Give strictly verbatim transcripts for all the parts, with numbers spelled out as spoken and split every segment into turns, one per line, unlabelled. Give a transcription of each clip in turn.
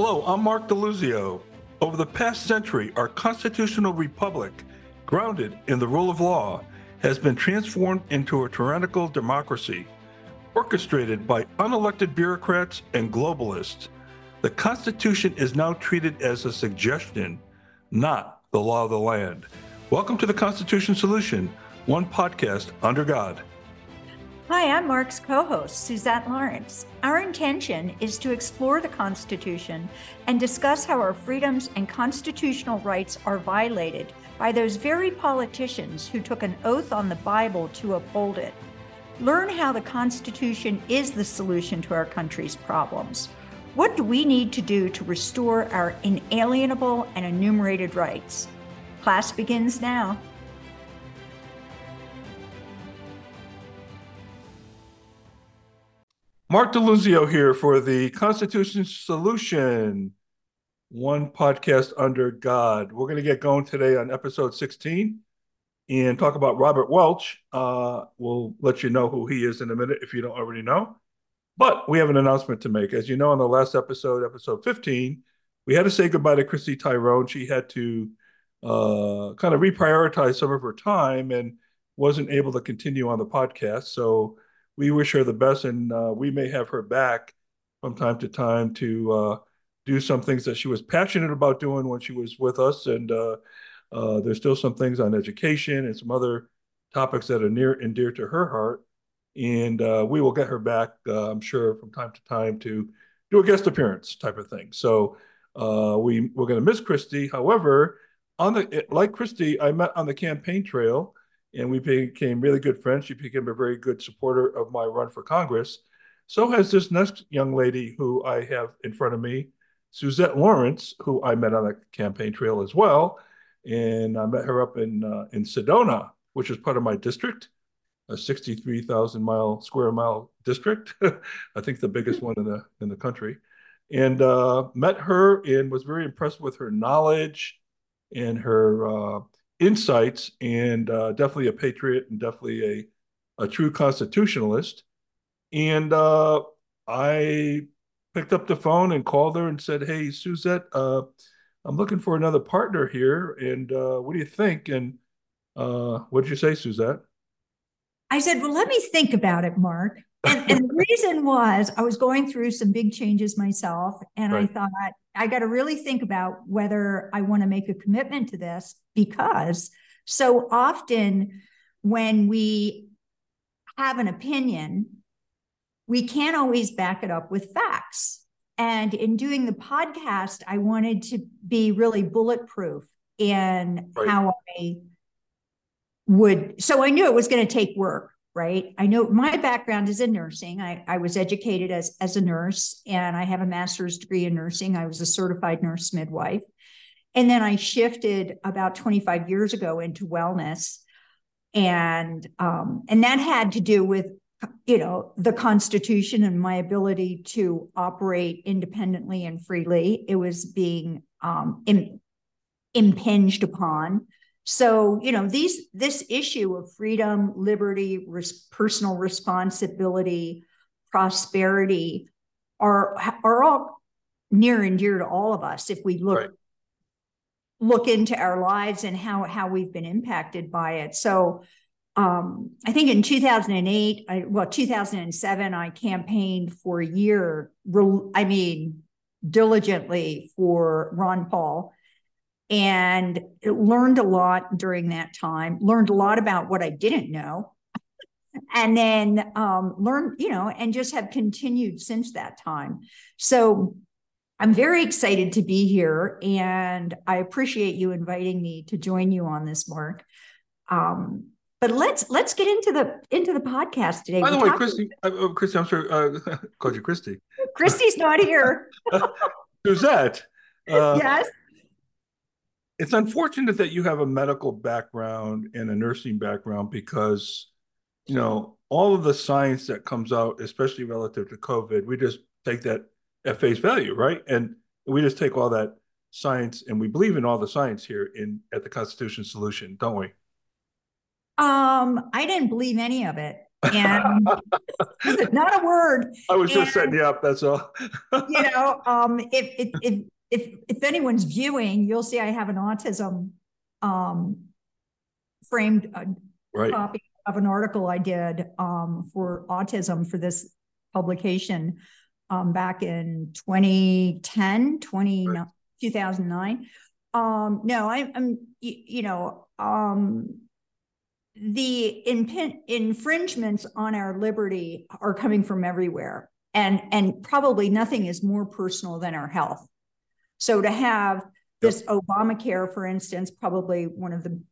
Hello, I'm Mark DeLuzio. Over the past century, our constitutional republic, grounded in the rule of law, has been transformed into a tyrannical democracy, orchestrated by unelected bureaucrats and globalists. The Constitution is now treated as a suggestion, not the law of the land. Welcome to the Constitution Solution, one podcast under God.
Hi, I'm Mark's co-host, Suzette Lawrence. Our intention is to explore the Constitution and discuss how our freedoms and constitutional rights are violated by those very politicians who took an oath on the Bible to uphold it. Learn how the Constitution is the solution to our country's problems. What do we need to do to restore our inalienable and enumerated rights? Class begins now.
Mark DeLuzio here for the Constitution Solution, one podcast under God. We're going to get going today on episode sixteen and talk about Robert Welch. Uh, we'll let you know who he is in a minute if you don't already know. But we have an announcement to make. As you know, in the last episode, episode fifteen, we had to say goodbye to Christy Tyrone. She had to uh, kind of reprioritize some of her time and wasn't able to continue on the podcast. So we wish her the best, and uh, we may have her back from time to time to uh, do some things that she was passionate about doing when she was with us. And uh, uh, there's still some things on education and some other topics that are near and dear to her heart. And uh, we will get her back, uh, I'm sure, from time to time to do a guest appearance type of thing. So uh, we, we're going to miss Christy. However, on the like Christy, I met on the campaign trail, and we became really good friends. She became a very good supporter of my run for Congress. So has this next young lady who I have in front of me, Suzette Lawrence, who I met on the campaign trail as well. And I met her up in uh, in Sedona, which is part of my district, a sixty-three thousand mile square mile district. I think the biggest one in the in the country. And uh, met her and was very impressed with her knowledge and her uh, insights, and uh, definitely a patriot and definitely a, a true constitutionalist. And uh, I picked up the phone and called her and said, "Hey, Suzette, uh, I'm looking for another partner here. And uh, what do you think?" And uh, what did you say, Suzette?
I said, well, let me think about it, Mark. And, and the reason was I was going through some big changes myself. And right. I thought, I got to really think about whether I want to make a commitment to this, because so often when we have an opinion, we can't always back it up with facts. And in doing the podcast, I wanted to be really bulletproof in right. how I would. So I knew it was going to take work. Right. I know my background is in nursing. I, I was educated as, as a nurse, and I have a master's degree in nursing. I was a certified nurse midwife. And then I shifted about twenty-five years ago into wellness. And, um, and that had to do with, you know, the Constitution and my ability to operate independently and freely. It was being um, in, impinged upon. So, you know, these this issue of freedom, liberty, res- personal responsibility, prosperity are are all near and dear to all of us if we look right. look into our lives and how how we've been impacted by it. So, um, I think in two thousand eight, I, well, two thousand seven, I campaigned for a year. I mean, diligently for Ron Paul. And learned a lot during that time, learned a lot about what I didn't know, and then um, learned, you know, and just have continued since that time. So I'm very excited to be here, and I appreciate you inviting me to join you on this, Mark. Um, but let's let's get into the into the podcast today.
By the We're way, Christy, uh, uh, Christy, I'm sorry, uh, called you Christy.
Christy's not here.
Who's that? Uh,
yes.
It's unfortunate that you have a medical background and a nursing background, because, you know, all of the science that comes out, especially relative to COVID, we just take that at face value, right? And we just take all that science, and we believe in all the science here in at the Constitution Solution, don't we?
Um, I didn't believe any of it. and not a word.
I was
and,
just setting you up. That's all.
you know, um, if, if, if, if, if anyone's viewing, you'll see I have an autism um, framed uh,
right.
copy of an article I did um, for autism for this publication um, back in twenty ten, twenty, right. two thousand nine. Um, no, I, I'm, you know, um, the in, infringements on our liberty are coming from everywhere. And, and probably nothing is more personal than our health. So to have this yep. Obamacare, for instance, probably one of the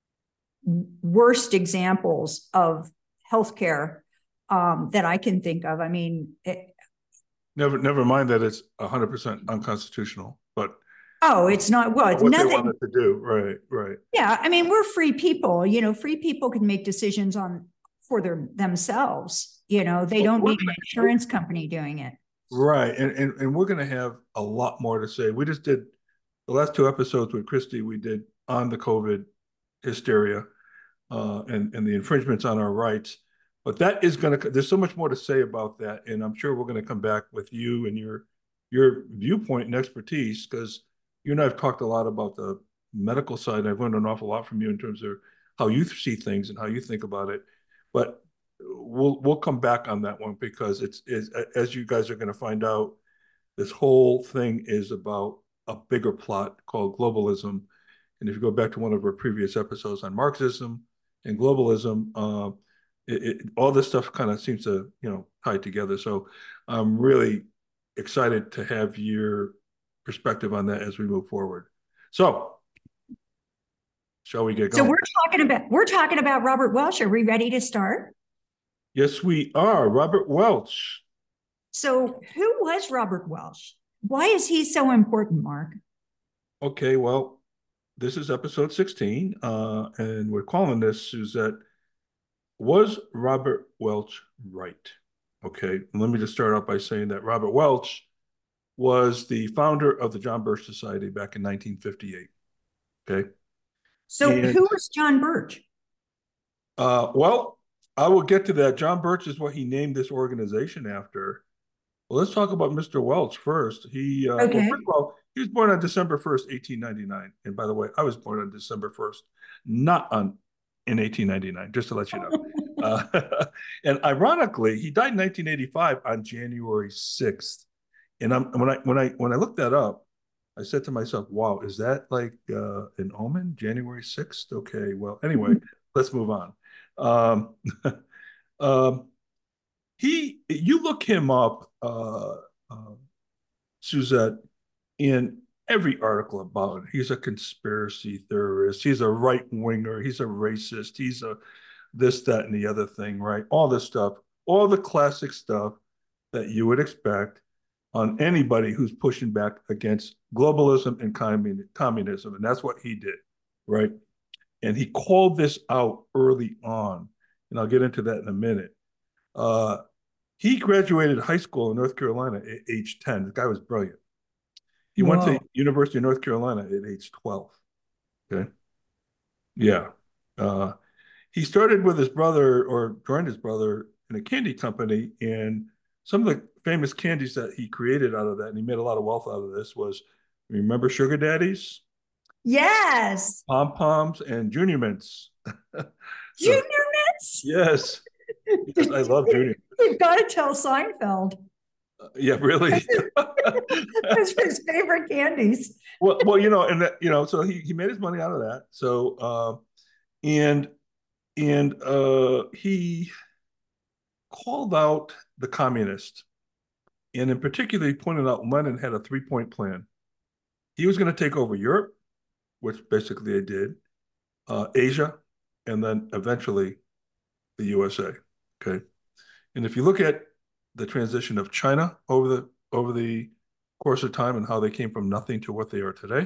worst examples of healthcare um, that I can think of. I mean, it,
never, never mind that it's one hundred percent unconstitutional, but
oh, it's not. Well, it's
what
nothing
they wanted to do, right, right.
Yeah, I mean, we're free people. You know, free people can make decisions on for their themselves. You know, they well, don't need an insurance company doing it.
Right, and and, and we're going to have a lot more to say. We just did the last two episodes with Christy. We did on the COVID hysteria uh, and and the infringements on our rights. But that is going to. There's so much more to say about that, and I'm sure we're going to come back with you and your your viewpoint and expertise, because you and I have talked a lot about the medical side. I've learned an awful lot from you in terms of how you see things and how you think about it. But we'll we'll come back on that one, because it's is as you guys are going to find out, this whole thing is about a bigger plot called globalism. And if you go back to one of our previous episodes on Marxism and globalism, uh, it, it, all this stuff kind of seems to, you know, tie together. So I'm really excited to have your perspective on that as we move forward. So shall we get going?
So we're talking about we're talking about Robert Welch. Are we ready to start?
Yes, we are. Robert Welch.
So who was Robert Welch? Why is he so important, Mark?
Okay, well, this is episode sixteen, uh, and we're calling this, Suzette, Was Robert Welch Right? Okay, let me just start out by saying that Robert Welch was the founder of the John Birch Society back in nineteen fifty-eight. Okay.
So and, who was John Birch?
Uh, well, I will get to that. John Birch is what he named this organization after. Well, let's talk about Mister Welch first. He, uh, okay. well, first of all, he was born on December first, eighteen ninety-nine. And by the way, I was born on December first, not on in eighteen ninety-nine, just to let you know. uh, and ironically, he died in nineteen eighty-five on January sixth. And I'm, when I when I when I looked that up, I said to myself, "Wow, is that like uh, an omen? January sixth? Okay, well, anyway, let's move on." Um, um, he, you look him up, uh, uh, Suzette, in every article about it. He's a conspiracy theorist. He's a right winger. He's a racist. He's a this, that, and the other thing, right? All this stuff, all the classic stuff that you would expect on anybody who's pushing back against globalism and communism. And that's what he did, right? And he called this out early on. And I'll get into that in a minute. Uh, he graduated high school in North Carolina at age ten. The guy was brilliant. He Whoa. went to University of North Carolina at age twelve. Okay. Yeah. Uh, he started with his brother, or joined his brother, in a candy company. And some of the famous candies that he created out of that, and he made a lot of wealth out of this, was, remember Sugar Daddies?
Yes.
Pom Poms and Junior Mints.
So, Junior Mints?
Yes. Yes, I love Junior.
You've got to tell Seinfeld.
Uh, yeah, really.
Those are his favorite candies.
well, well, you know, and that, you know, so he he made his money out of that. So, uh, and and uh, he called out the communists, and in particular, he pointed out Lenin had a three-point plan. He was going to take over Europe, which basically they did, uh, Asia, and then eventually the U S A. Okay, and if you look at the transition of China over the over the course of time and how they came from nothing to what they are today,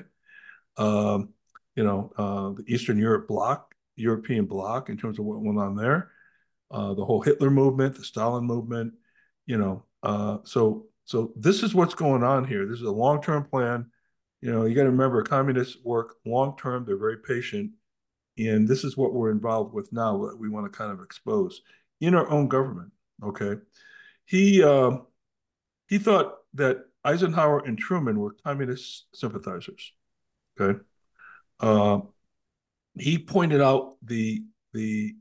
um, you know, uh, the Eastern Europe bloc, European bloc, in terms of what went on there, uh, the whole Hitler movement, the Stalin movement, you know, uh, so so this is what's going on here. This is a long-term plan. You know, you got to remember, communists work long-term. They're very patient. And this is what we're involved with now that we want to kind of expose. in our own government. Okay, he um, he thought that Eisenhower and Truman were communist sympathizers. Okay, uh, he pointed out the the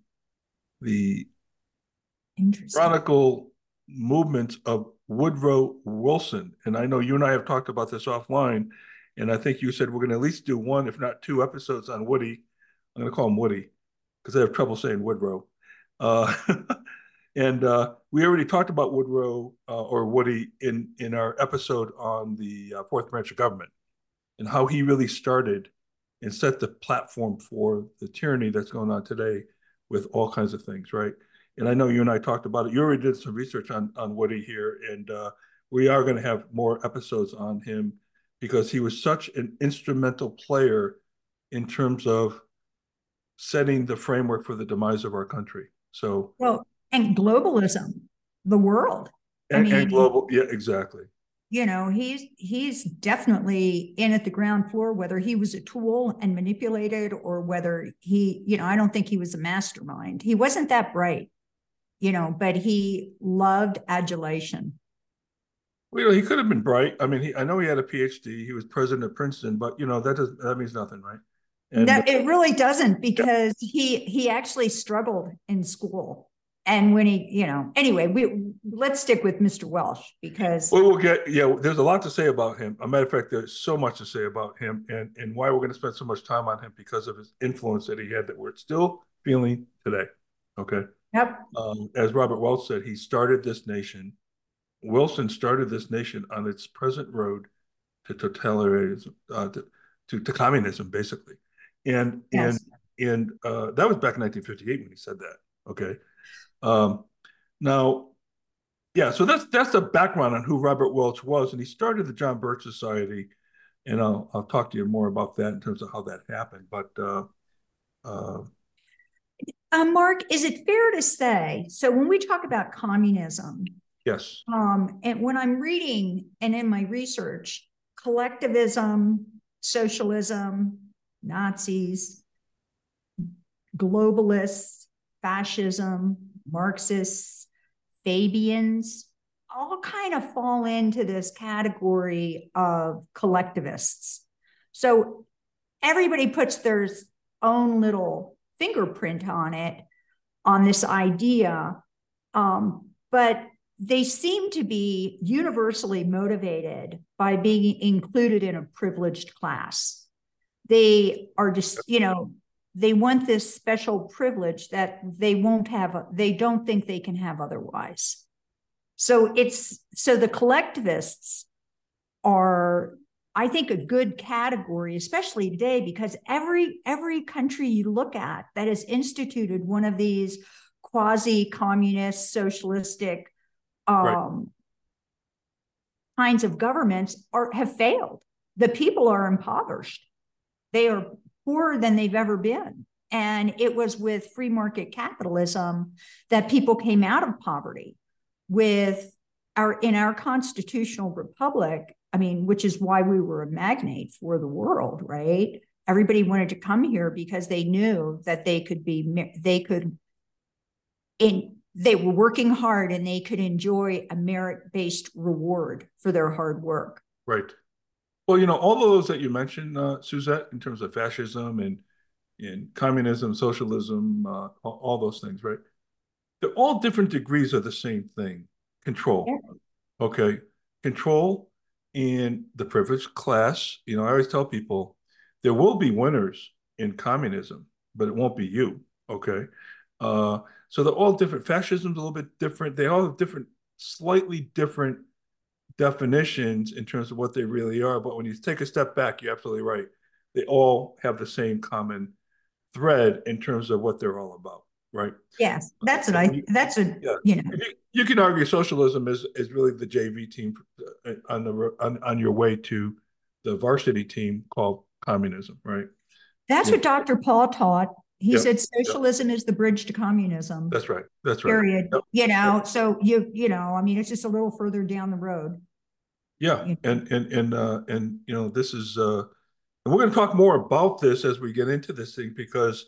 the
Interesting.
radical movements of Woodrow Wilson, and I know you and I have talked about this offline, and I think you said we're going to at least do one, if not two, episodes on Woody. I'm going to call him Woody because I have trouble saying Woodrow. Uh, and uh, we already talked about Woodrow uh, or Woody in in our episode on the uh, fourth branch of government and how he really started and set the platform for the tyranny that's going on today with all kinds of things, right? And I know you and I talked about it. You already did some research on on Woody here, and uh, we are going to have more episodes on him because he was such an instrumental player in terms of setting the framework for the demise of our country. So,
Well, and globalism, the world. I
and, and
mean,
global, yeah, exactly.
you know, he's he's definitely in at the ground floor, whether he was a tool and manipulated or whether he, you know, I don't think he was a mastermind. He wasn't that bright, you know, but he loved adulation.
Well, you know, he could have been bright. I mean, he, I know he had a PhD. He was president of Princeton, but you know that does that means nothing, right? And
No,
uh,
it really doesn't
yeah,
because he he actually struggled in school. And when he, you know, anyway, we let's stick with Mister Welch because
well, we'll get yeah. There's a lot to say about him. A matter of fact, there's so much to say about him, and and why we're going to spend so much time on him because of his influence that he had that we're still feeling today. Okay,
yep,
um, as Robert Welch said, he started this nation. Wilson started this nation on its present road to totalitarianism, uh, to, to to communism, basically, and and
yes.
and uh, that was back in nineteen fifty-eight when he said that. Okay, um, now, yeah, so that's that's the background on who Robert Welch was, and he started the John Birch Society, and I'll I'll talk to you more about that in terms of how that happened. But uh, uh,
Uh, Mark, is it fair to say? So when we talk about communism,
yes,
um, and when I'm reading and in my research, collectivism, socialism, Nazis, globalists, fascism, Marxists, Fabians, all kind of fall into this category of collectivists. So everybody puts their own little fingerprint on it, on this idea, um, but they seem to be universally motivated by being included in a privileged class. They are just, you know, they want this special privilege that they won't have, they don't think they can have otherwise. So it's, so the collectivists are, I think, a good category, especially today, because every, every country you look at that has instituted one of these quasi-communist, socialistic
right,
um, kinds of governments are have failed. The people are impoverished. They are poorer than they've ever been. And it was with free market capitalism that people came out of poverty. With our in our constitutional republic, I mean, which is why we were a magnet for the world, right? Everybody wanted to come here because they knew that they could be they could in they were working hard and they could enjoy a merit-based reward for their hard work.
right. Well, you know, all those that you mentioned, uh, Suzette, in terms of fascism and and communism, socialism, uh, all, all those things, right? They're all different degrees of the same thing: control.
Yeah.
Okay, control in the privileged class. You know, I always tell people there will be winners in communism, but it won't be you. Okay, uh, so they're all different. Fascism's a little bit different. They all have different, slightly different definitions in terms of what they really are. But when you take a step back, you're absolutely right. They all have the same common thread in terms of what they're all about, right?
Yes, that's what
Uh,
I.
you,
That's a
yeah,
you know.
you, you can argue socialism is is really the J V team on the on, on your way to the varsity team called communism, right?
That's
Yeah,
what Doctor Paul taught. He
yep,
said
yep.
socialism is the bridge to communism.
That's right. That's right.
Period.
Yep,
You
yep.
know, so you you know, I mean, it's just a little further down the road.
Yeah,
You know.
and and and uh, and you know this is uh, and we're going to talk more about this as we get into this thing because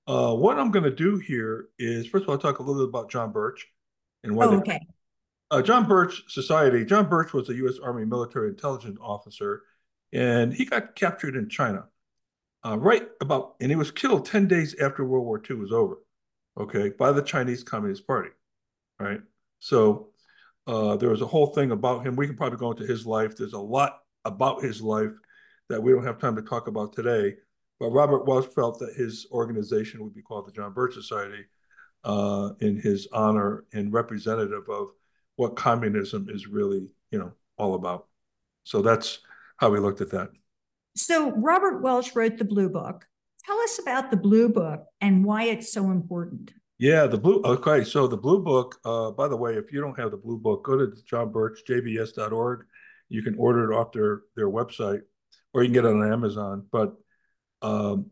Uh, what I'm going to do here is, first of all, I'll talk a little bit about John Birch and why
Oh,
they.
okay.
Uh, John Birch Society. John Birch was a U S. Army military intelligence officer, and he got captured in China. Uh, right about, and he was killed ten days after World War Two was over. Okay, by the Chinese Communist Party. Right. So uh, there was a whole thing about him. We can probably go into his life. There's a lot about his life that we don't have time to talk about today. But Robert Welch felt that his organization would be called the John Birch Society uh, in his honor and representative of what communism is really, you know, all about. So that's how we looked at that.
So Robert Welch wrote the Blue Book. Tell us about the Blue Book and why it's so important.
Yeah, the blue. Okay, so the Blue Book. Uh, by the way, if you don't have the Blue Book, go to John Birch J B S dot org. You can order it off their their website, or you can get it on Amazon. But um,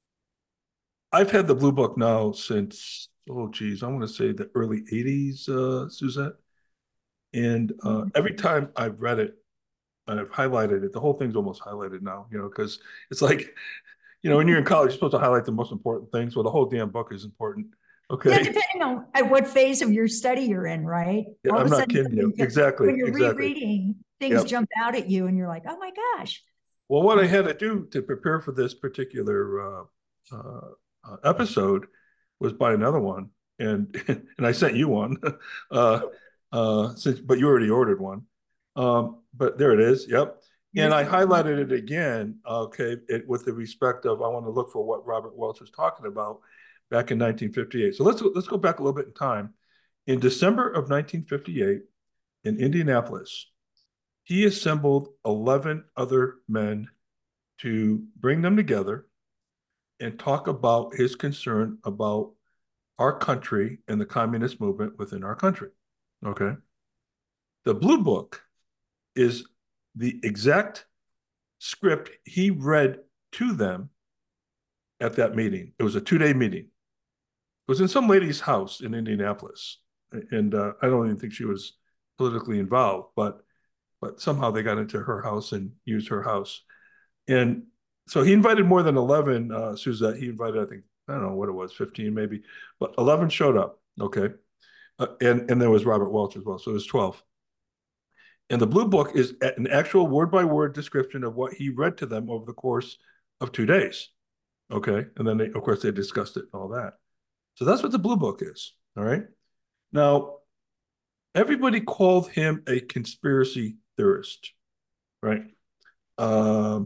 I've had the Blue Book now since, oh geez, I want to say the early eighties, uh, Suzette. And uh, every time I've read it, and I've highlighted it. The whole thing's almost highlighted now, you know, because it's like, you know, when you're in college, you're supposed to highlight the most important things. Well, the whole damn book is important.
Yeah,
Okay.
depending on at what phase of your study you're in, right?
Yeah,
All of
I'm
a
not
sudden,
kidding you.
something,
Exactly.
when you're
Exactly.
rereading, things
Yep.
jump out at you, and you're like, "Oh my gosh!"
Well, what I had to do to prepare for this particular uh, uh, uh, episode was buy another one, and and I sent you one, uh, uh, since but you already ordered one. Um, but there it is. Yep. And
Here's
I
the one.
highlighted it again. Okay, it, with the respect of I want to look for what Robert Welch was talking about back in nineteen fifty-eight. So let's go, let's go back a little bit in time. In December of nineteen fifty-eight, in Indianapolis, he assembled eleven other men to bring them together and talk about his concern about our country and the communist movement within our country. Okay. The Blue Book is the exact script he read to them at that meeting. It was a two day meeting. It was in some lady's house in Indianapolis. And uh, I don't even think she was politically involved, but but somehow they got into her house and used her house. And so he invited more than eleven, uh, Suzette. He invited, I think, I don't know what it was, fifteen maybe, but eleven showed up. Okay. Uh, and, and there was Robert Welch as well. So it was twelve. And the Blue Book is an actual word by word description of what he read to them over the course of two days. Okay. And then, they, of course, they discussed it and all that. So that's what the Blue Book is. All right. Now, everybody called him a conspiracy theorist, right? Um,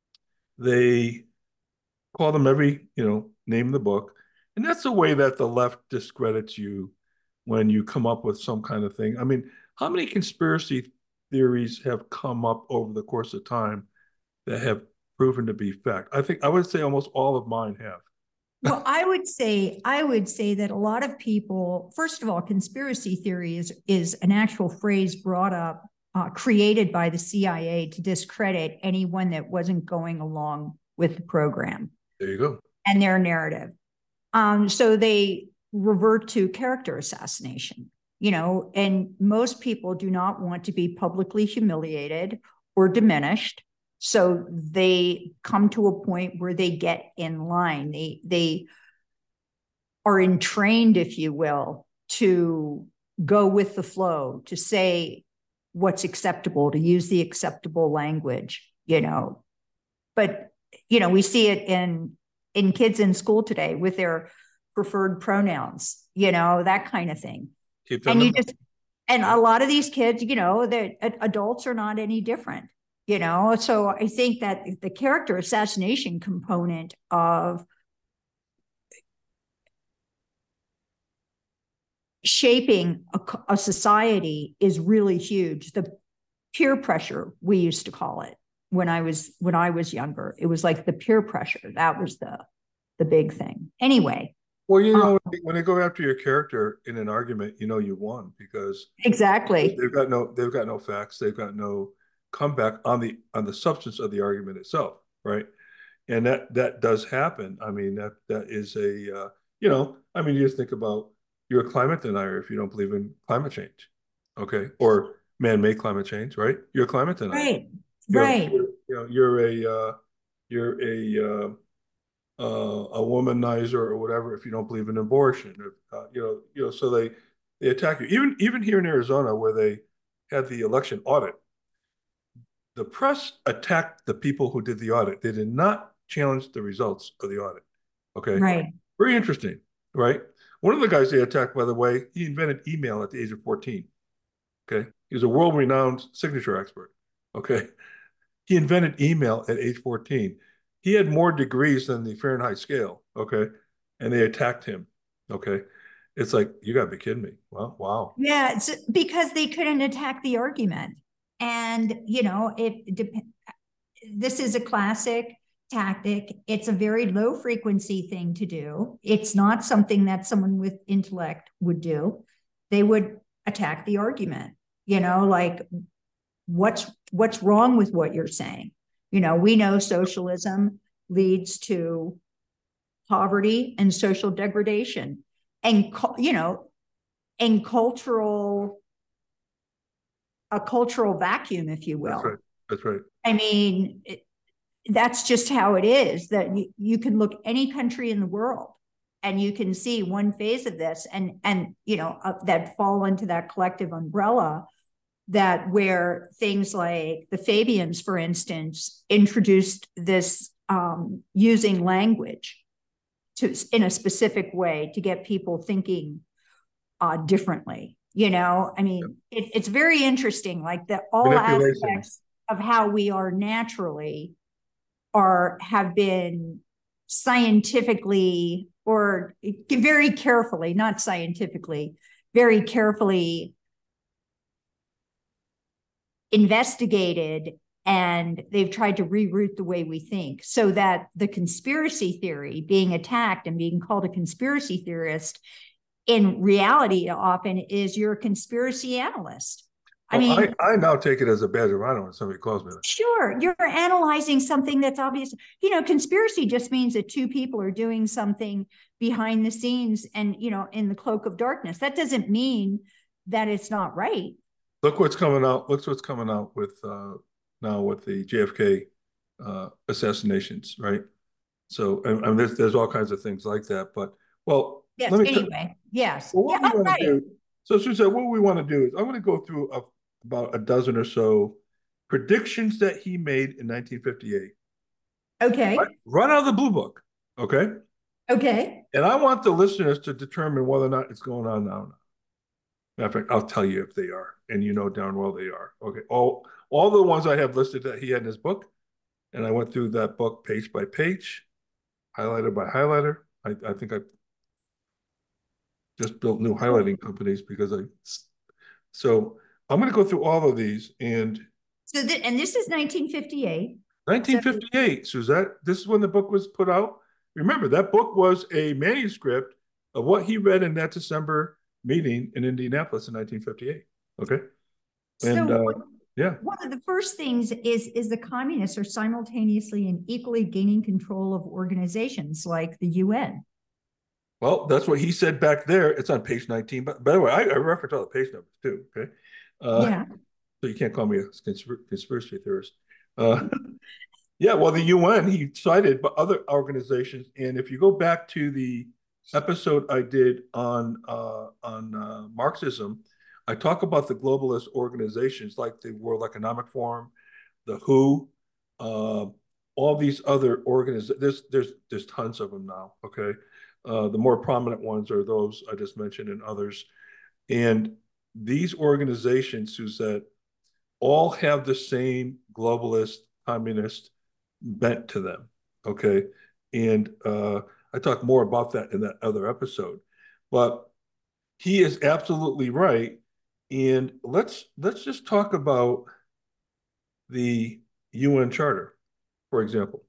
they call them every, you know, name in the book. And that's the way that the left discredits you when you come up with some kind of thing. I mean, how many conspiracy theories have come up over the course of time that have proven to be fact? I think I would say almost all of mine have.
Well, I would say I would say that a lot of people, first of all, conspiracy theory is is an actual phrase brought up, uh, created by the C I A to discredit anyone that wasn't going along with the program.
There you go.
And their narrative. Um, so they revert to character assassination, you know, and most people do not want to be publicly humiliated or diminished. So they come to a point where they get in line. They they are entrained, if you will, to go with the flow, to say what's acceptable, to use the acceptable language, you know. But, you know, we see it in in kids in school today with their preferred pronouns, you know, that kind of thing. And you just, and a lot of these kids, you know, that adults are not any different, you know. So I think that the character assassination component of shaping a, a society is really huge. The peer pressure, we used to call it when I was when I was younger. It was like the peer pressure. That was the the big thing. Anyway.
Well, you know, um, when they go after your character in an argument, you know you won because
exactly
they've got no they've got no facts, they've got no comeback on the on the substance of the argument itself, right? And that that does happen. I mean, that that is a uh, you know, I mean, you just think about you're a climate denier if you don't believe in climate change, okay, or man-made climate change, right? You're a climate denier,
right,
you know,
right.
you're, you know, you're a uh, you're a uh, uh, a womanizer or whatever if you don't believe in abortion. Uh, you know, you know, so they they attack you. Even even here in Arizona, where they had the election audit, the press attacked the people who did the audit. They did not challenge the results of the audit. Okay,
Right.
very interesting, right? One of the guys they attacked, by the way, he invented email at the age of fourteen. Okay, he was a world-renowned signature expert. Okay, he invented email at age fourteen. He had more degrees than the Fahrenheit scale. Okay, and they attacked him. Okay, it's like you got to be kidding me. Well, wow.
Yeah, it's because they couldn't attack the argument. And, you know, it depends. This is a classic tactic. It's a very low frequency thing to do. It's not something that someone with intellect would do. They would attack the argument, you know, like what's what's wrong with what you're saying? You know, we know socialism leads to poverty and social degradation and, you know, and cultural, a cultural vacuum, if you will.
That's right. That's right.
I mean, it, that's just how it is, that you, you can look any country in the world and you can see one phase of this and, and, you know, uh, that fall into that collective umbrella, that where things like the Fabians, for instance, introduced this um, using language to in a specific way to get people thinking uh, differently. You know, I mean, it, it's very interesting, like that all aspects of how we are naturally are have been scientifically or very carefully, not scientifically, very carefully investigated, and they've tried to reroute the way we think so that the conspiracy theory being attacked and being called a conspiracy theorist in reality often is you're a conspiracy analyst. I
well,
mean,
I, I now take it as a badge of honor when somebody calls me that.
Sure, you're analyzing something that's obvious. You know, conspiracy just means that two people are doing something behind the scenes and, you know, in the cloak of darkness. That doesn't mean that it's not right.
Look what's coming out. Look what's coming out with uh, now with the J F K uh, assassinations, right? So, and, and there's there's all kinds of things like that. But well,
yes.
Let me
anyway, t- yes.
Well, what
yeah,
we want to do. So, Suzette, what we want to do is I'm going to go through a, about a dozen or so predictions that he made in nineteen fifty-eight.
Okay.
Right, right out of the blue book. Okay.
Okay.
And I want the listeners to determine whether or not it's going on now. Matter of fact, I'll tell you if they are, and you know darn well they are. Okay, all all the ones I have listed that he had in his book, and I went through that book page by page, highlighter by highlighter. I, I think I just built new highlighting companies because I. So I'm going to go through all of these, and
so th- and this is nineteen fifty-eight.
nineteen fifty-eight, so, Suzette. This is when the book was put out. Remember, that book was a manuscript of what he read in that December meeting in Indianapolis in nineteen fifty-eight. Okay. And so, uh, yeah.
One of the first things is, is the communists are simultaneously and equally gaining control of organizations like the U N.
Well, that's what he said back there. It's on page nineteen. But by the way, I, I reference all the page numbers too. Okay. Uh, yeah. So you can't call me a conspiracy theorist. Uh, yeah. Well, the U N, he cited but other organizations. And if you go back to the episode I did on uh, on uh, Marxism, I talk about the globalist organizations like the World Economic Forum, the W H O, uh, all these other organizations. There's there's there's tons of them now. Okay, uh, the more prominent ones are those I just mentioned and others, and these organizations, Suzette, all have the same globalist communist bent to them. Okay, and uh, I talk more about that in that other episode, but he is absolutely right. And let's let's just talk about the U N Charter, for example.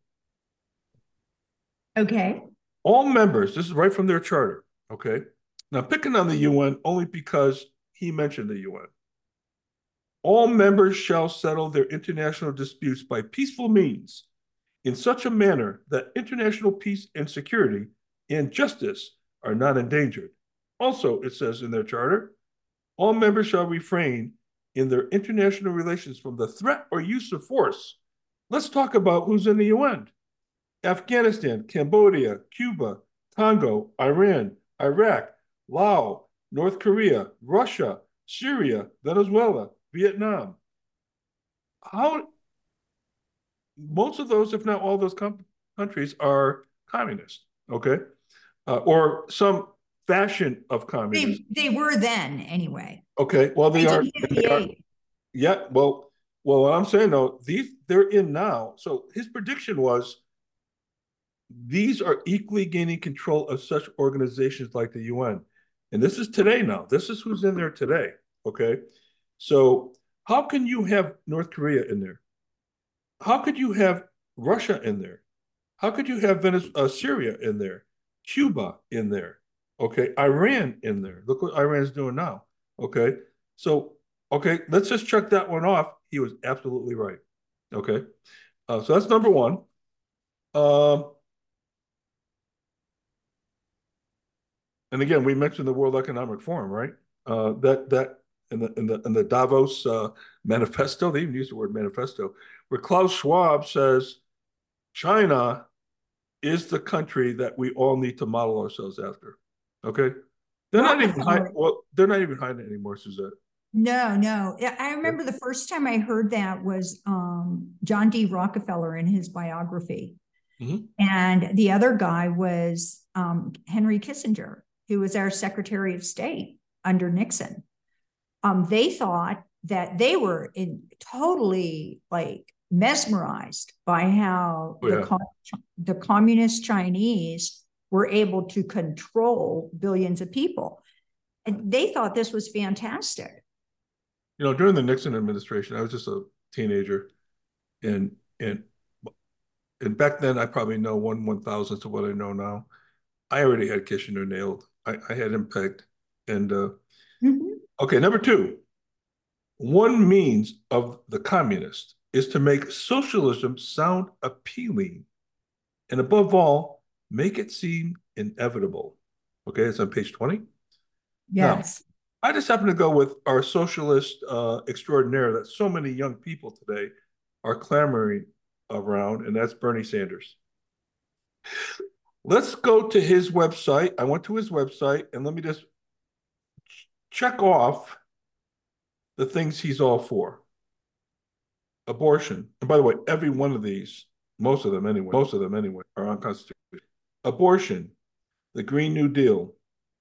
Okay.
All members, this is right from their charter. Okay. Now, picking on the U N only because he mentioned the U N. All members shall settle their international disputes by peaceful means in such a manner that international peace and security and justice are not endangered. Also, it says in their charter, all members shall refrain in their international relations from the threat or use of force. Let's talk about who's in the U N. Afghanistan, Cambodia, Cuba, Congo, Iran, Iraq, Laos, North Korea, Russia, Syria, Venezuela, Vietnam. How most of those, if not all those com- countries, are communist, okay, uh, or some fashion of communism.
They they were then anyway.
Okay, well they are. They are.
nineteen fifty-eight.
Yeah. Well, well, what I'm saying though, these they're in now. So his prediction was these are equally gaining control of such organizations like the U N. And this is today now. This is who's in there today. Okay. So how can you have North Korea in there? How could you have Russia in there? How could you have Venezuela, uh, Syria in there? Cuba in there? Okay. Iran in there. Look what Iran's doing now. Okay. So, okay, let's just check that one off. He was absolutely right. Okay. Uh, so that's number one. Um, and again, we mentioned the World Economic Forum, right? Uh, that that in the in the in the Davos uh, manifesto, they even use the word manifesto, where Klaus Schwab says China is the country that we all need to model ourselves after. Okay, they're not even hiding. Well, they're not even hiding it anymore, Suzette.
No, no. I remember the first time I heard that was um, John D. Rockefeller in his biography. Mm-hmm. And the other guy was um, Henry Kissinger, who was our Secretary of State under Nixon. Um, they thought that they were in totally like mesmerized by how oh, yeah. the, com- the communist Chinese were able to control billions of people. And they thought this was fantastic.
You know, during the Nixon administration, I was just a teenager, and and and back then I probably know one one thousandth of what I know now. I already had Kissinger nailed. I, I had him pegged. And uh, mm-hmm. Okay, number two, one means of the communist is to make socialism sound appealing, and above all, make it seem inevitable. Okay, it's on page twenty.
Yes.
Now, I just happen to go with our socialist uh, extraordinaire that so many young people today are clamoring around, and that's Bernie Sanders. Let's go to his website. I went to his website, and let me just check off the things he's all for. Abortion. And by the way, every one of these, most of them anyway, most of them anyway, are unconstitutional. Abortion, the Green New Deal.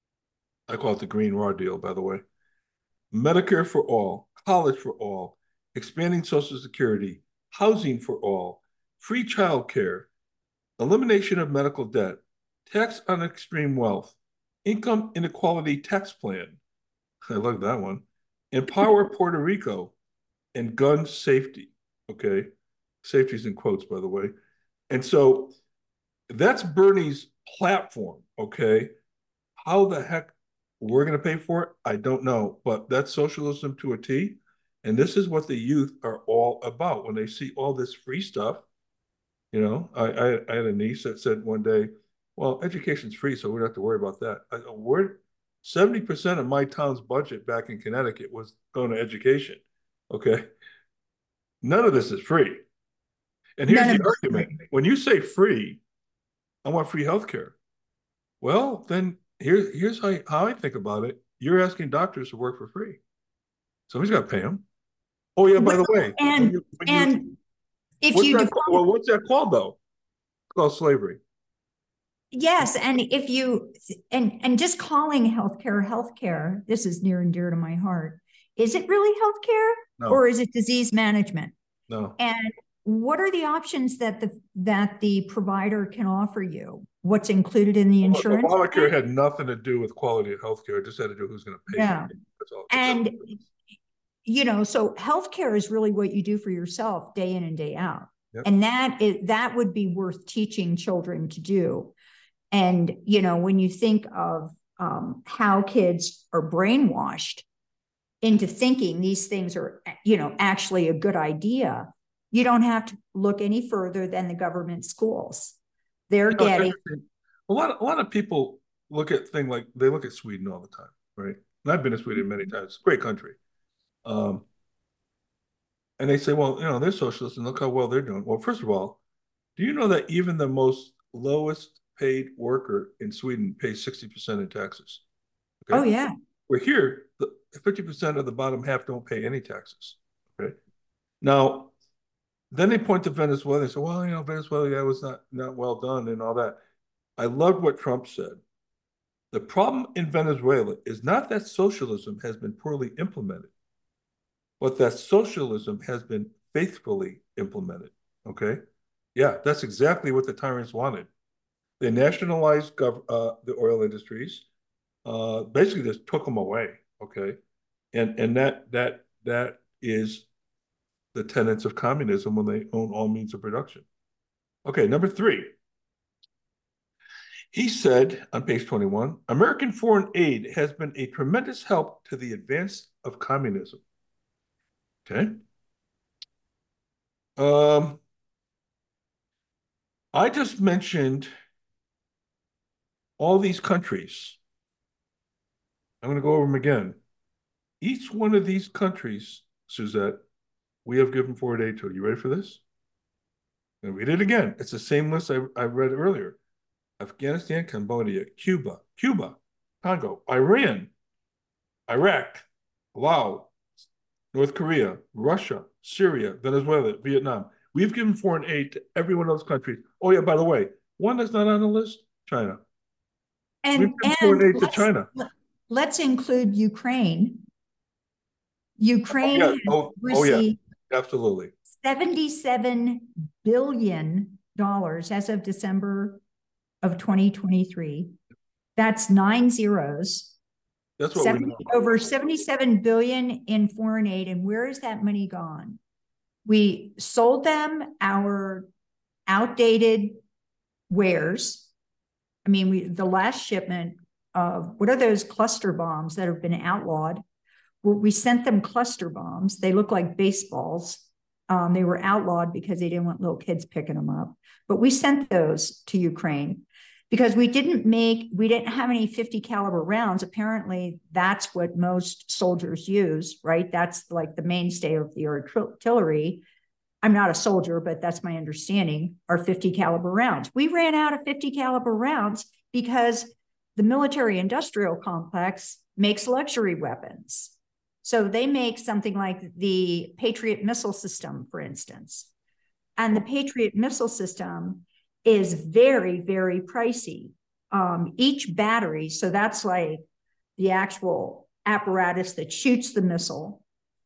I call it the Green Raw Deal, by the way. Medicare for all, college for all, expanding Social Security, housing for all, free child care, elimination of medical debt, tax on extreme wealth, income inequality tax plan. I love that one. Empower Puerto Rico, and gun safety. Okay. Safety's in quotes, by the way. And so that's Bernie's platform. Okay. How the heck we're going to pay for it, I don't know, but that's socialism to a T. And this is what the youth are all about when they see all this free stuff. You know, I, I, I had a niece that said one day, well, education's free, so we don't have to worry about that. I go, we're seventy percent of my town's budget back in Connecticut was going to education. Okay. None of this is free. And here's None the argument. Free. When you say free, I want free healthcare. Well, then here, here's how, how I think about it. You're asking doctors to work for free. Somebody's got to pay them. Oh, yeah, by well, the way.
And, when you, when and you, if
what's
you...
That, define, well, what's that called, though? It's called slavery.
Yes, and if you... And, and just calling healthcare healthcare, this is near and dear to my heart. Is it really healthcare? No. Or is it disease management?
No.
And what are the options that the that the provider can offer you? What's included in the insurance?
Well, Obamacare had nothing to do with quality of healthcare. It just had to do with who's going to pay.
Yeah. That's all. And you know, so healthcare is really what you do for yourself day in and day out. Yep. And that is that would be worth teaching children to do. And you know, when you think of um, how kids are brainwashed into thinking these things are, you know, actually a good idea, you don't have to look any further than the government schools. They're you know, getting
a lot. Of, a lot of people look at things like they look at Sweden all the time, right? And I've been to Sweden many times. It's a great country, um, and they say, "Well, you know, they're socialists, and look how well they're doing." Well, first of all, Do you know that even the most lowest paid worker in Sweden pays sixty percent in taxes?
Oh,
Okay.
yeah.
We're here, the fifty percent of the bottom half don't pay any taxes. Okay. Now, then they point to Venezuela. They say, well, you know, Venezuela, yeah, was not, not well done and all that. I loved what Trump said. The problem in Venezuela is not that socialism has been poorly implemented, but that socialism has been faithfully implemented. Okay. Yeah, that's exactly what the tyrants wanted. They nationalized gov- uh, the oil industries, uh, basically just took them away. Okay. And, and that, that, that is the tenets of communism when they own all means of production. Okay, number three. He said on page twenty-one, American foreign aid has been a tremendous help to the advance of communism. Okay. Um, I just mentioned all these countries. I'm going to go over them again. Each one of these countries, Suzette, we have given foreign aid to. You ready for this? And read it again. It's the same list I, I read earlier. Afghanistan, Cambodia, Cuba, Cuba, Congo, Iran, Iraq, Laos, North Korea, Russia, Syria, Venezuela, Vietnam. We've given foreign aid to every one of those countries. Oh, yeah, by the way, one that's not on the list, China. We've
And
given
and
foreign aid to
let's
China.
let's include Ukraine.
Oh,
Ukraine
yeah.
has
Oh, oh yeah.
received
Absolutely.
seventy-seven billion dollars as of December of twenty twenty-three. That's nine zeros.
That's what we
seventy,
know.
over seventy-seven billion in foreign aid. And where is that money gone? We sold them our outdated wares. I mean, we, the last shipment of what are those cluster bombs that have been outlawed? Well, we sent them cluster bombs. They look like baseballs. Um, they were outlawed because they didn't want little kids picking them up. But we sent those to Ukraine because we didn't make, we didn't have any fifty caliber rounds. Apparently, that's what most soldiers use, right? That's like the mainstay of the artillery. I'm not a soldier, but that's my understanding, are fifty caliber rounds. We ran out of fifty caliber rounds because the military industrial complex makes luxury weapons. So they make something like the Patriot missile system, for instance. And the Patriot missile system is very, very pricey. Um, each battery, so that's like the actual apparatus that shoots the missile,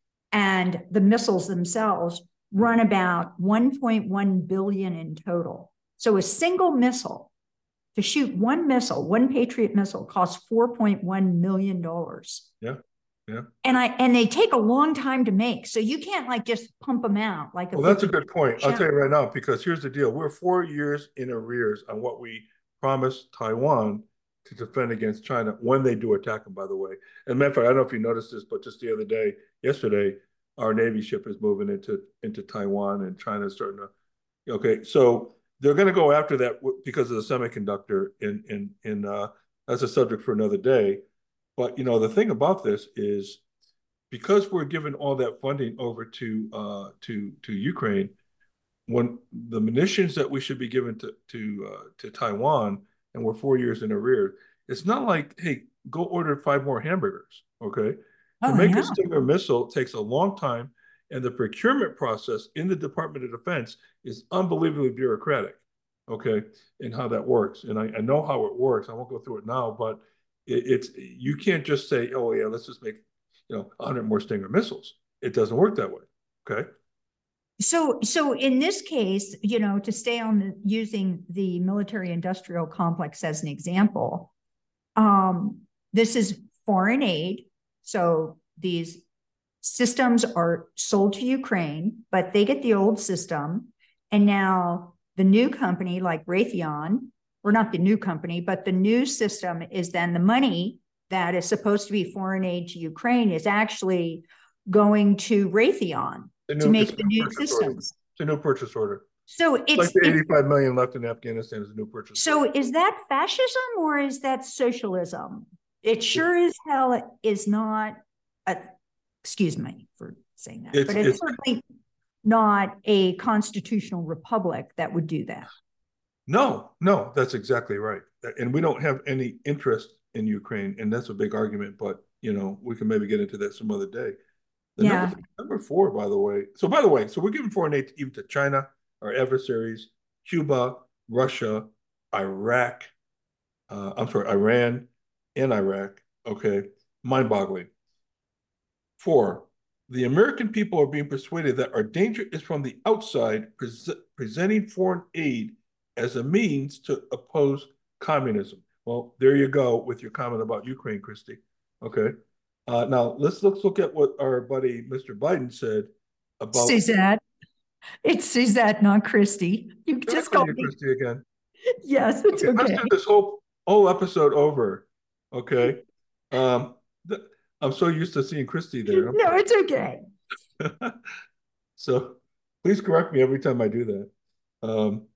and the missiles themselves run about one point one billion in total. So a single missile, to shoot one missile, one Patriot missile, costs four point one million dollars.
Yeah. Yeah.
And I and they take a long time to make. So you can't like just pump them out like a
Well, that's a good point. I'll tell you right now, because here's the deal. We're four years in arrears on what we promised Taiwan to defend against China when they do attack them, by the way. And matter of fact, I don't know if you noticed this, but just the other day, yesterday, our Navy ship is moving into, into Taiwan, and China is starting to, okay, so they're going to go after that because of the semiconductor in, in, in uh, that's a subject for another day. But, you know, the thing about this is because we're giving all that funding over to uh, to to Ukraine, when the munitions that we should be giving to to uh, to Taiwan, and we're four years in arrears, it's not like, hey, go order five more hamburgers. Okay,
Oh,
to
I
make a
know.
Stinger missile takes a long time, and the procurement process in the Department of Defense is unbelievably bureaucratic. Okay, and how that works, and I, I know how it works. I won't go through it now, but it, it's you can't just say, oh yeah, let's just make you know one hundred more Stinger missiles. It doesn't work that way. Okay.
So, so in this case, you know, to stay on the, using the military industrial complex as an example, um, this is foreign aid. So these systems are sold to Ukraine, but they get the old system. And now the new company like Raytheon, or not the new company, but the new system is then the money that is supposed to be foreign aid to Ukraine is actually going to Raytheon
new,
to make the new systems.
Order. It's a new purchase order.
So it's,
it's like the eighty-five million left in Afghanistan is a new purchase.
So
order.
Is that fascism or is that socialism? It sure as hell is not. A, excuse me for saying that,
it's,
but it's,
it's
certainly not a constitutional republic that would do that.
No, no, that's exactly right. And we don't have any interest in Ukraine, and that's a big argument, but you know, we can maybe get into that some other day. The
Yeah.
number, number four, by the way. So by the way, so we're giving foreign aid even to China, our adversaries, Cuba, Russia, Iraq, uh, I'm sorry, Iran and Iraq. Okay. Mind-boggling. Four, the American people are being persuaded that our danger is from the outside, pres presenting foreign aid as a means to oppose communism. Well, there you go with your comment about Ukraine, Christy. Okay. Uh, now let's let's look at what our buddy Mister Biden said about
Suzette. It's Suzette, not Christy. You just call me
Christy again.
Yes, it's okay.
okay. Let's do this whole whole episode over. Okay. Um, I'm so used to seeing Christy there.
No, it's okay.
So please correct me every time I do that. Um,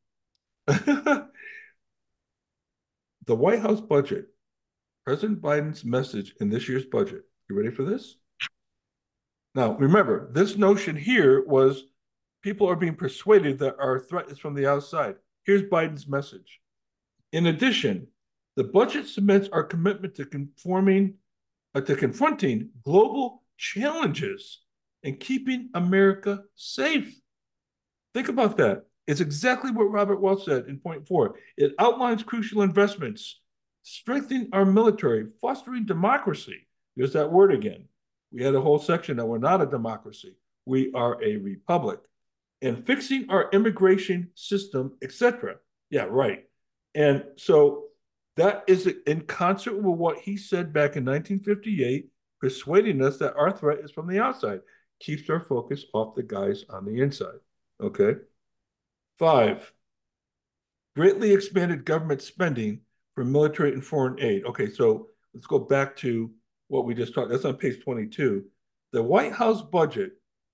the White House budget, President Biden's message in this year's budget. You ready for this? Now, remember, this notion here was people are being persuaded that our threat is from the outside. Here's Biden's message. In addition, the budget cements our commitment to conforming, uh, to confronting global challenges and keeping America safe. Think about that. It's exactly what Robert Welch said in point four. It outlines crucial investments, strengthening our military, fostering democracy. There's that word again. We had a whole section that we're not a democracy. We are a republic. And fixing our immigration system, et cetera. Yeah, right. And so that is in concert with what he said back in nineteen fifty-eight, persuading us that our threat is from the outside, keeps our focus off the guys on the inside. Okay. Five, greatly expanded government spending for military and foreign aid. Okay, so let's go back to what we just talked. That's on page twenty-two. The White House budget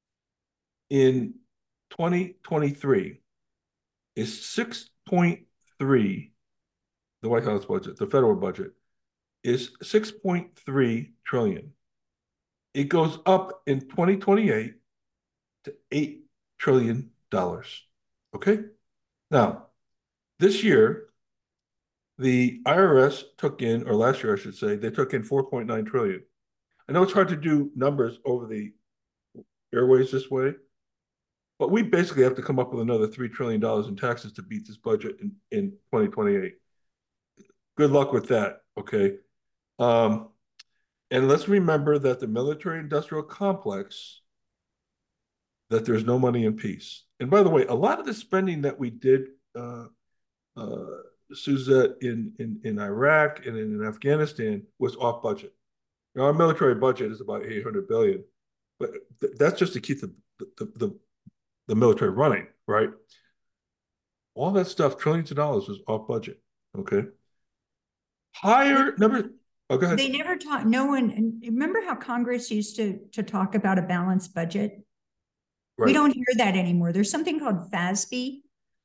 in twenty twenty-three is six point three. The White House budget, the federal budget, is six point three trillion. It goes up in twenty twenty-eight to eight trillion dollars. Okay? Now, this year, the I R S took in, or last year I should say, they took in four point nine trillion. I know it's hard to do numbers over the airways this way, but we basically have to come up with another three trillion dollars in taxes to beat this budget in, in twenty twenty-eight. Good luck with that, okay? Um, and let's remember that the military-industrial complex, that there's no money in peace. And by the way, a lot of the spending that we did, uh, uh, Suzette, in, in, in Iraq and in, in Afghanistan was off budget. Now, our military budget is about eight hundred billion dollars, but th that's just to keep the, the, the, the military running, right? All that stuff, trillions of dollars, was off budget, okay? Higher number. Oh, go ahead.
They never talk. No one. Remember how Congress used to to talk about a balanced budget? Right. We don't hear that anymore. There's something called FASB.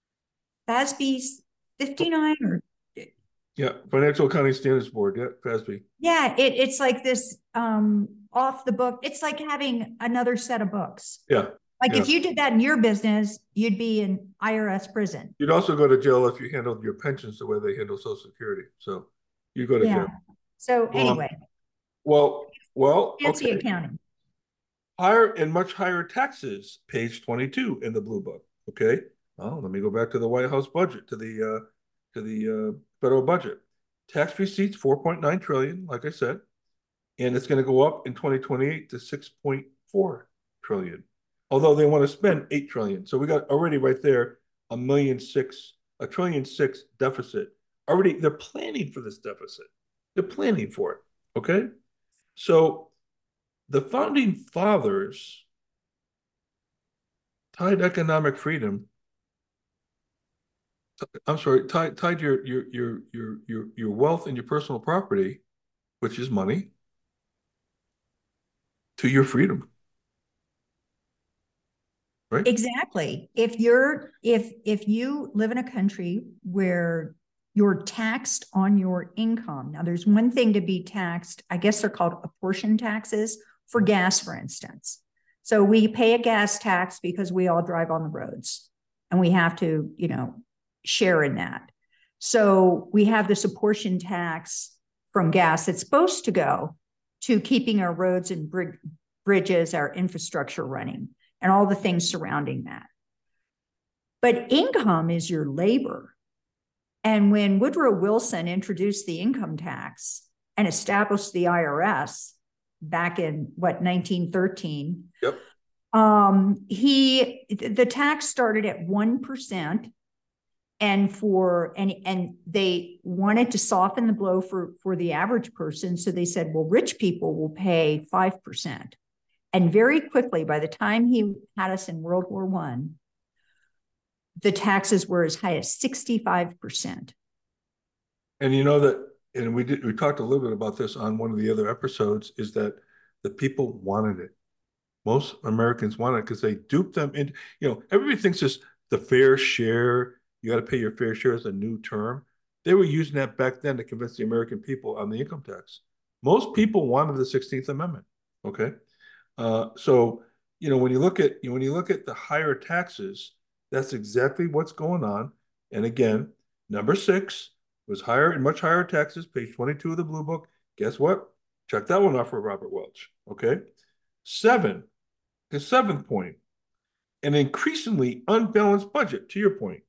FASB's fifty-nine or.
Yeah, Financial Accounting Standards Board. Yeah, FASB.
Yeah, it, it's like this um, off the book. It's like having another set of books.
Yeah.
Like
yeah.
if you did that in your business, you'd be in I R S prison.
You'd also go to jail if you handled your pensions the way they handle Social Security. So you go to
yeah.
jail.
So anyway.
Um, well, well,
fancy
okay.
accounting.
Higher and much higher taxes, page twenty-two in the Blue Book. Okay. Oh, let me go back to the White House budget, to the uh, to the uh, federal budget. Tax receipts four point nine trillion, like I said, and it's going to go up in twenty twenty-eight to six point four trillion. Although they want to spend eight trillion. So we got already right there a million six, a trillion six deficit. Already they're planning for this deficit. They're planning for it. Okay. So the founding fathers tied economic freedom. I'm sorry, tied tied your your your your your your wealth and your personal property, which is money, to your freedom. Right?
Exactly. If you're if if you live in a country where you're taxed on your income. Now, there's one thing to be taxed. I guess they're called apportion taxes for gas, for instance. So we pay a gas tax because we all drive on the roads and we have to, you know, share in that. So we have this apportion tax from gas that's supposed to go to keeping our roads and brig- bridges, our infrastructure running, and all the things surrounding that. But income is your labor. And when Woodrow Wilson introduced the income tax and established the I R S back in what, nineteen thirteen,
Yep.
um, he the tax started at one percent, and for and and they wanted to soften the blow for for the average person, so they said, well, rich people will pay five percent. And very quickly, by the time he had us in World War One, the taxes were as high as sixty-five percent.
And you know that, and we did, we talked a little bit about this on one of the other episodes, is that the people wanted it. Most Americans wanted it because they duped them into, you know, everybody thinks this, the fair share, you got to pay your fair share, is a new term. They were using that back then to convince the American people on the income tax. Most people wanted the sixteenth Amendment. Okay. Uh, so, you know, when you look at, when you look at the higher taxes, that's exactly what's going on. And again, number six was higher and much higher taxes, page twenty-two of the Blue Book. Guess what? Check that one off for Robert Welch. Okay. Seven, the seventh point, an increasingly unbalanced budget, to your point,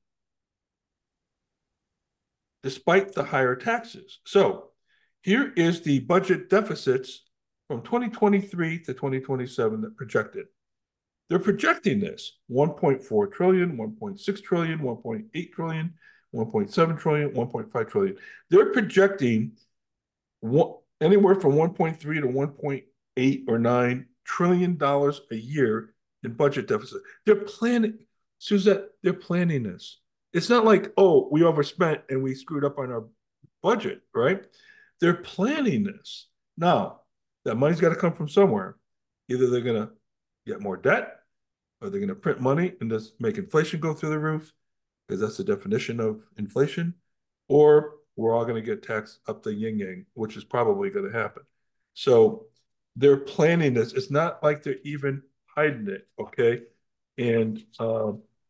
despite the higher taxes. So here is the budget deficits from twenty twenty-three to twenty twenty-seven that projected. They're projecting this one point four trillion, one point six trillion, one point eight trillion, one point seven trillion, one point five trillion. They're projecting one, anywhere from one point three to one point eight or nine trillion dollars a year in budget deficit. They're planning, Suzette, they're planning this. It's not like, oh, we overspent and we screwed up on our budget, right? They're planning this. Now, that money's got to come from somewhere. Either they're going to get more debt, or they're going to print money and just make inflation go through the roof, because that's the definition of inflation, or we're all going to get taxed up the yin yang, which is probably going to happen. So they're planning this. It's not like they're even hiding it, okay? And uh,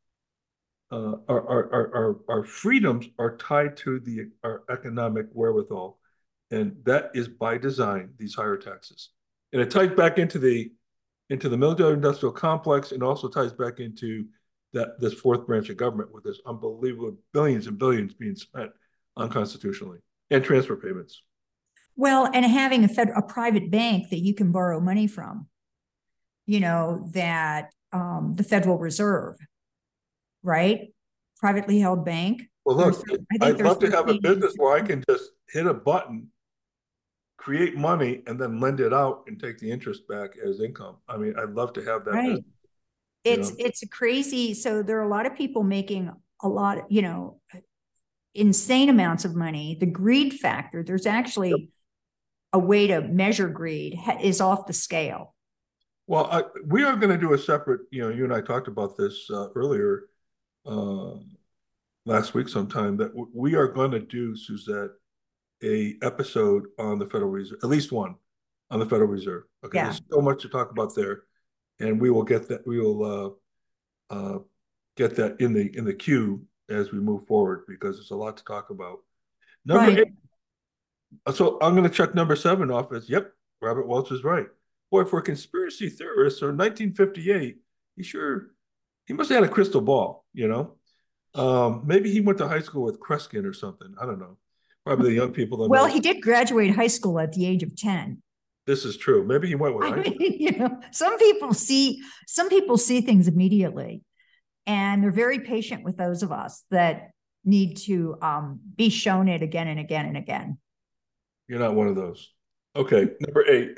uh, our, our, our, our freedoms are tied to the our economic wherewithal. And that is by design, these higher taxes. And it ties back into the into the military industrial complex, and also ties back into that this fourth branch of government with this unbelievable billions and billions being spent unconstitutionally, and transfer payments.
Well, and having a fed, a private bank that you can borrow money from, you know, that um, the Federal Reserve, right? Privately held bank.
Well, look, I'd love to have a business where I can just hit a button, create money, and then lend it out and take the interest back as income. I mean, I'd love to have that.
Right.
Business,
it's you know? It's a crazy. So there are a lot of people making a lot, you know, insane amounts of money. The greed factor, there's actually yep. a way to measure greed, is off the scale.
Well, I, we are going to do a separate, you know, you and I talked about this uh, earlier uh, last week sometime, that w- we are going to do, Suzette, a episode on the Federal Reserve, at least one on the Federal Reserve. Okay, yeah. There's so much to talk about there, and we will get that. We will uh, uh, get that in the in the queue as we move forward, because there's a lot to talk about. Number right. eight. So I'm going to check number seven off as, yep, Robert Welch is right. Boy, for a conspiracy theorist, or nineteen fifty-eight, he sure he must have had a crystal ball, you know. Um, maybe he went to high school with Kreskin or something. I don't know. Probably the young people that
well,
know.
He did graduate high school at the age of ten.
This is true. Maybe he went with
I mean, you know, some people see some people see things immediately, and they're very patient with those of us that need to um, be shown it again and again and again.
You're not one of those. Okay, number eight.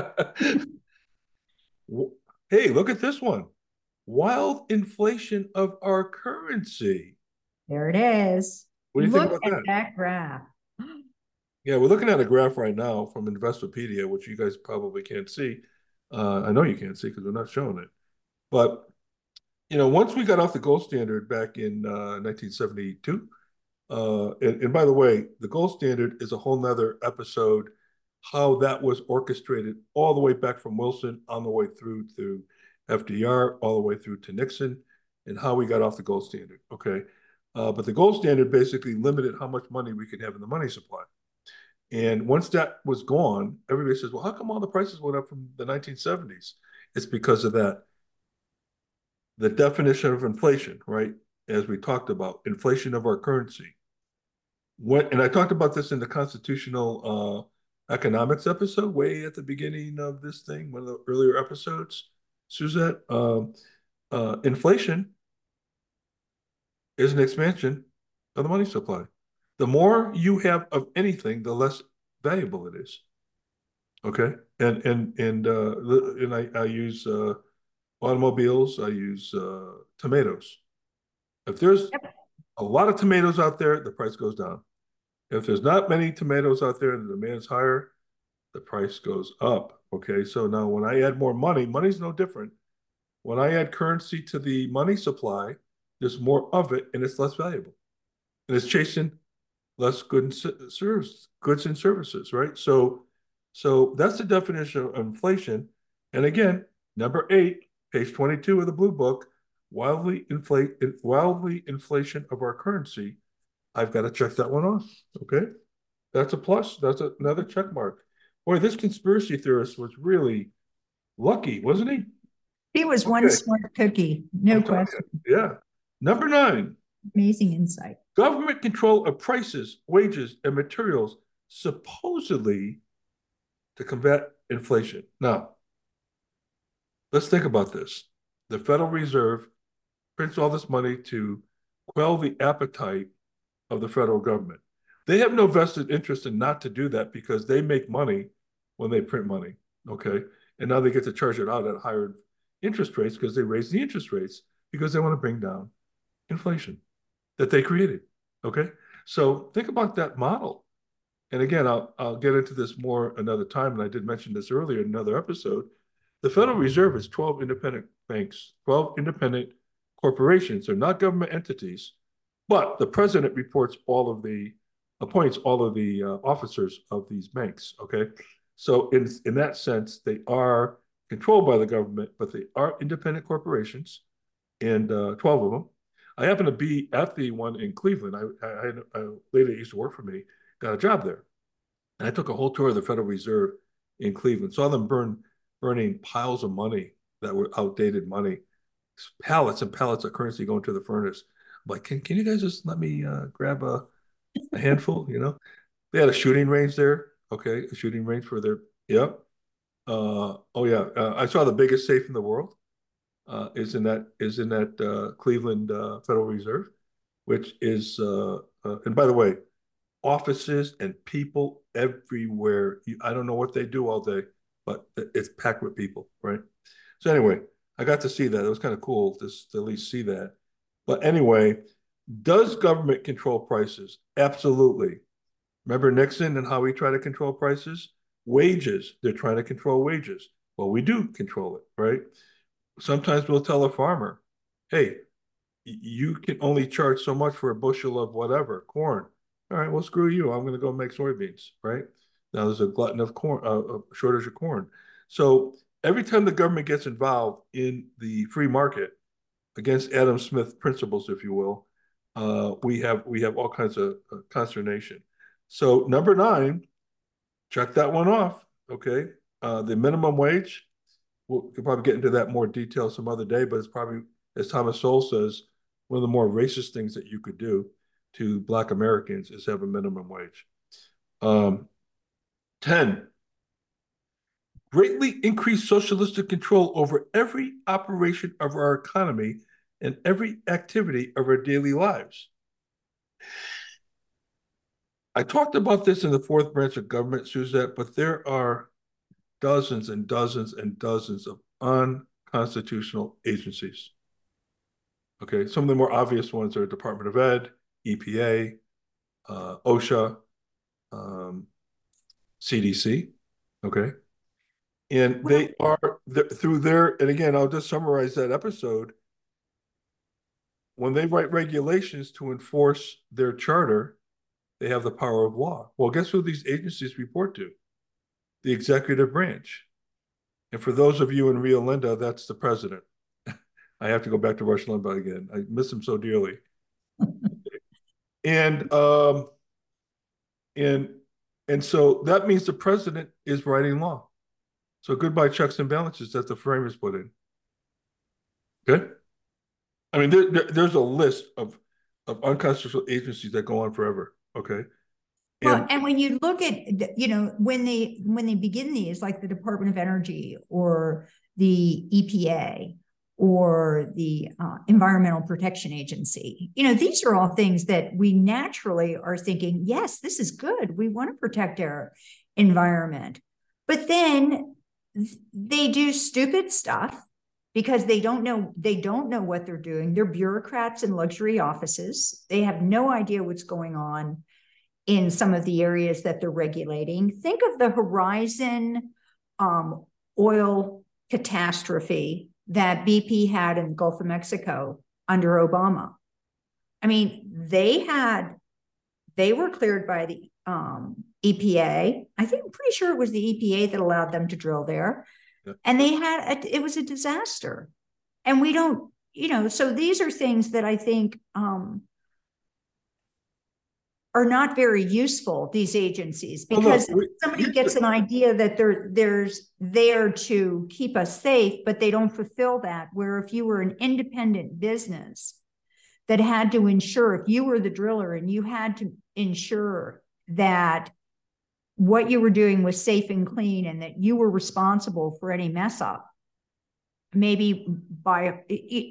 Hey, look at this one. Wild inflation of our currency.
There it is.
What do you
look
think about
at that? that graph.
Yeah, we're looking at a graph right now from Investopedia, which you guys probably can't see. Uh, I know you can't see because we're not showing it. But, you know, once we got off the gold standard back in uh, nineteen seventy-two, uh, and, and by the way, the gold standard is a whole nother episode, how that was orchestrated all the way back from Wilson on the way through to F D R, all the way through to Nixon, and how we got off the gold standard. Okay. Uh, but the gold standard basically limited how much money we could have in the money supply. And once that was gone, everybody says, well, how come all the prices went up from the nineteen seventies? It's because of that. The definition of inflation, right? As we talked about, inflation of our currency. What, and I talked about this in the constitutional uh, economics episode, way at the beginning of this thing, one of the earlier episodes, Suzette. Um, uh, inflation is an expansion of the money supply. The more you have of anything, the less valuable it is. Okay, and and and uh, and I, I use uh, automobiles. I use uh, tomatoes. If there's
Yep.
a lot of tomatoes out there, the price goes down. If there's not many tomatoes out there and the demand's higher, the price goes up. Okay, so now when I add more money, money's no different. When I add currency to the money supply, there's more of it and it's less valuable. And it's chasing less goods and services, goods and services, right? So, so that's the definition of inflation. And again, number eight, page twenty-two of the blue book, wildly inflate, wildly inflation of our currency. I've got to check that one off. Okay, that's a plus. That's a, another check mark. Boy, this conspiracy theorist was really lucky, wasn't he?
He was one
Okay.
smart cookie, no
I'm telling
question.
you. Yeah. Number nine,
Amazing insight.
government control of prices, wages, and materials, supposedly to combat inflation. Now, let's think about this. The Federal Reserve prints all this money to quell the appetite of the federal government. They have no vested interest in not to do that because they make money when they print money. Okay. And now they get to charge it out at higher interest rates because they raise the interest rates because they want to bring down inflation that they created. Okay. So think about that model. And again, I'll, I'll get into this more another time. And I did mention this earlier in another episode. The Federal Reserve is twelve independent banks, twelve independent corporations. They're not government entities, but the president reports all of the, appoints all of the uh, officers of these banks. Okay. So in, in that sense, they are controlled by the government, but they are independent corporations, and uh, twelve of them. I happen to be at the one in Cleveland. I, I had a lady that used to work for me, got a job there. And I took a whole tour of the Federal Reserve in Cleveland, saw them burn, burning piles of money that were outdated money, pallets and pallets of currency going to the furnace. I'm like, can, can you guys just let me uh, grab a, a handful, you know? They had a shooting range there. Okay, a shooting range for their, yep. Uh, oh yeah, uh, I saw the biggest safe in the world uh, is in that is in that uh, Cleveland uh, Federal Reserve, which is uh, uh, and by the way, offices and people everywhere. You, I don't know what they do all day, but it's packed with people, right? So anyway, I got to see that. It was kind of cool to, to at least see that. But anyway, does government control prices? Absolutely. Remember Nixon and how he tried to control prices? Wages, they're trying to control wages. Well, we do control it, right? Sometimes we'll tell a farmer, hey, you can only charge so much for a bushel of whatever, corn. All right, well, screw you. I'm going to go make soybeans, right? Now there's a glutton of corn, uh, a shortage of corn. So every time the government gets involved in the free market against Adam Smith principles, if you will, uh, we have we have all kinds of uh, consternation. So number nine, check that one off. Okay, uh, the minimum wage. We'll we could probably get into that more detail some other day, but it's probably, as Thomas Sowell says, one of the more racist things that you could do to Black Americans is have a minimum wage. Um, ten, greatly increase socialistic control over every operation of our economy and every activity of our daily lives. I talked about this in the fourth branch of government, Suzette, but there are dozens and dozens and dozens of unconstitutional agencies. Okay, some of the more obvious ones are Department of Ed, E P A, uh, OSHA, um, C D C. Okay, and they are through their, and again, I'll just summarize that episode. When they write regulations to enforce their charter, they have the power of law. Well, guess who these agencies report to? The executive branch. And for those of you in Rio Linda, that's the president. I have to go back to Rush Limbaugh again. I miss him so dearly. And um, and and so that means the president is writing law. So goodbye checks and balances that the framers put in. Okay. I mean, there, there, there's a list of of unconstitutional agencies that go on forever. Okay.
Well,
And
and when you look at, you know, when they when they begin these, like the Department of Energy or the E P A or the uh, Environmental Protection Agency, you know, these are all things that we naturally are thinking, yes, this is good. We want to protect our environment. But then they do stupid stuff because they don't know they don't know what they're doing. They're bureaucrats in luxury offices. They have no idea what's going on in some of the areas that they're regulating. Think of the Horizon um, oil catastrophe that B P had in the Gulf of Mexico under Obama. I mean, they had, they were cleared by the um, E P A. I think, I'm pretty sure it was the E P A that allowed them to drill there. Yeah. And they had, a, it was a disaster. And we don't, you know, so these are things that I think um, are not very useful, these agencies, because well, look, we, somebody gets an idea that they're there's there to keep us safe, but they don't fulfill that. Where if you were an independent business that had to ensure, if you were the driller and you had to ensure that what you were doing was safe and clean and that you were responsible for any mess up, maybe by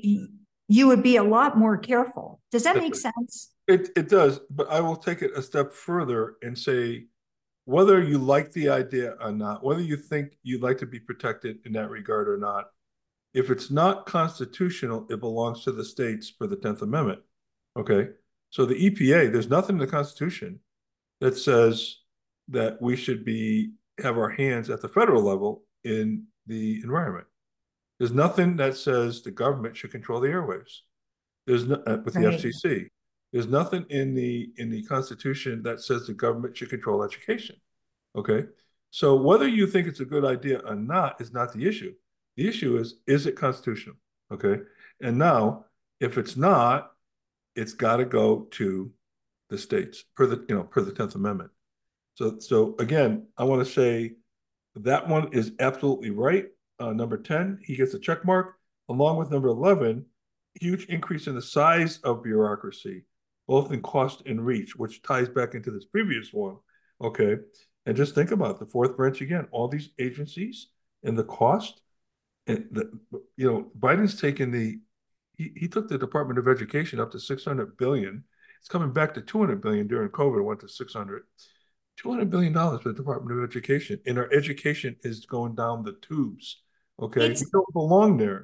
you would be a lot more careful. Does that make sense?
It, it does, but I will take it a step further and say, whether you like the idea or not, whether you think you'd like to be protected in that regard or not, if it's not constitutional, it belongs to the states for the tenth Amendment. Okay? So the E P A, there's nothing in the Constitution that says that we should be have our hands at the federal level in the environment. There's nothing that says the government should control the airwaves. There's no, uh, with the right. F C C. There's nothing in the in the Constitution that says the government should control education. Okay, so whether you think it's a good idea or not is not the issue. The issue is, is it constitutional? Okay, and now if it's not, it's got to go to the states per the you know per the tenth Amendment. So so again, I want to say that one is absolutely right. Uh, number ten, he gets a check mark, along with number eleven, huge increase in the size of bureaucracy, both in cost and reach, which ties back into this previous one. Okay. And just think about it, the fourth branch again, all these agencies and the cost. And the, you know, Biden's taken the, he, he took the Department of Education up to six hundred billion. It's coming back to two hundred billion during COVID, it went to six hundred. two hundred billion dollars for the Department of Education. And our education is going down the tubes. Okay. It's, we don't belong there.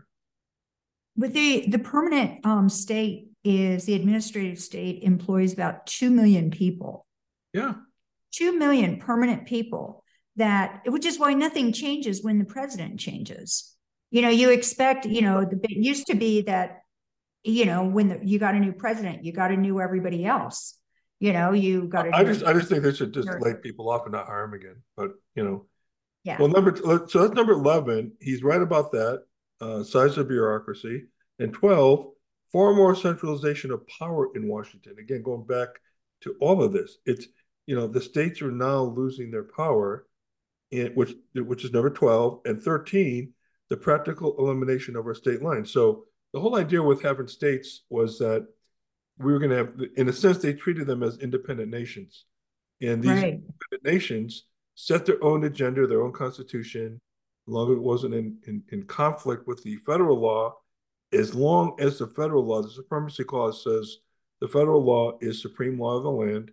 With the, the permanent um, state is the administrative state employs about two million people.
Yeah.
two million permanent people that, which is why nothing changes when the president changes. You know, you expect, you know, the, it used to be that, you know, when the, you got a new president, you got to know everybody else. You know, you got to.
I just, I just think they should just lay people off and not hire them again. But, you know,
yeah.
Well, number, so that's number eleven. He's right about that. Uh, size of bureaucracy. And twelve, far more centralization of power in Washington. Again, going back to all of this, it's, you know, the states are now losing their power, in, which, which is number twelve. And thirteen, the practical elimination of our state lines. So the whole idea with having states was that we were going to have, in a sense, they treated them as independent nations. And these right. independent nations set their own agenda, their own constitution, as long as it wasn't in, in, in conflict with the federal law. As long as the federal law, the Supremacy Clause says the federal law is supreme law of the land,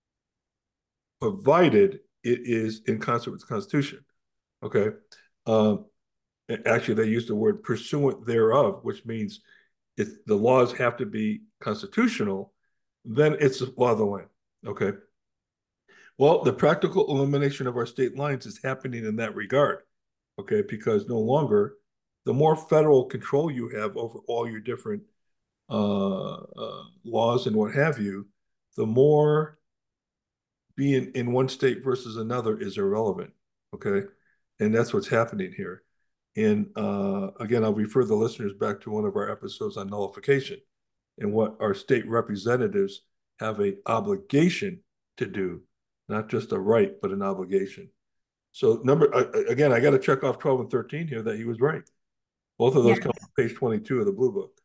provided it is in concert with the Constitution. Okay. Um, actually, they use the word pursuant thereof, which means if the laws have to be constitutional, then it's the law of the land. Okay. Well, the practical elimination of our state lines is happening in that regard. Okay. Because no longer, the more federal control you have over all your different uh, uh, laws and what have you, the more being in one state versus another is irrelevant. Okay. And that's what's happening here. And uh, again, I'll refer the listeners back to one of our episodes on nullification and what our state representatives have a obligation to do, not just a right, but an obligation. So number uh, again, I got to check off twelve and thirteen here that he was right. Both of those
Yeah.
come on page twenty-two of the Blue Book.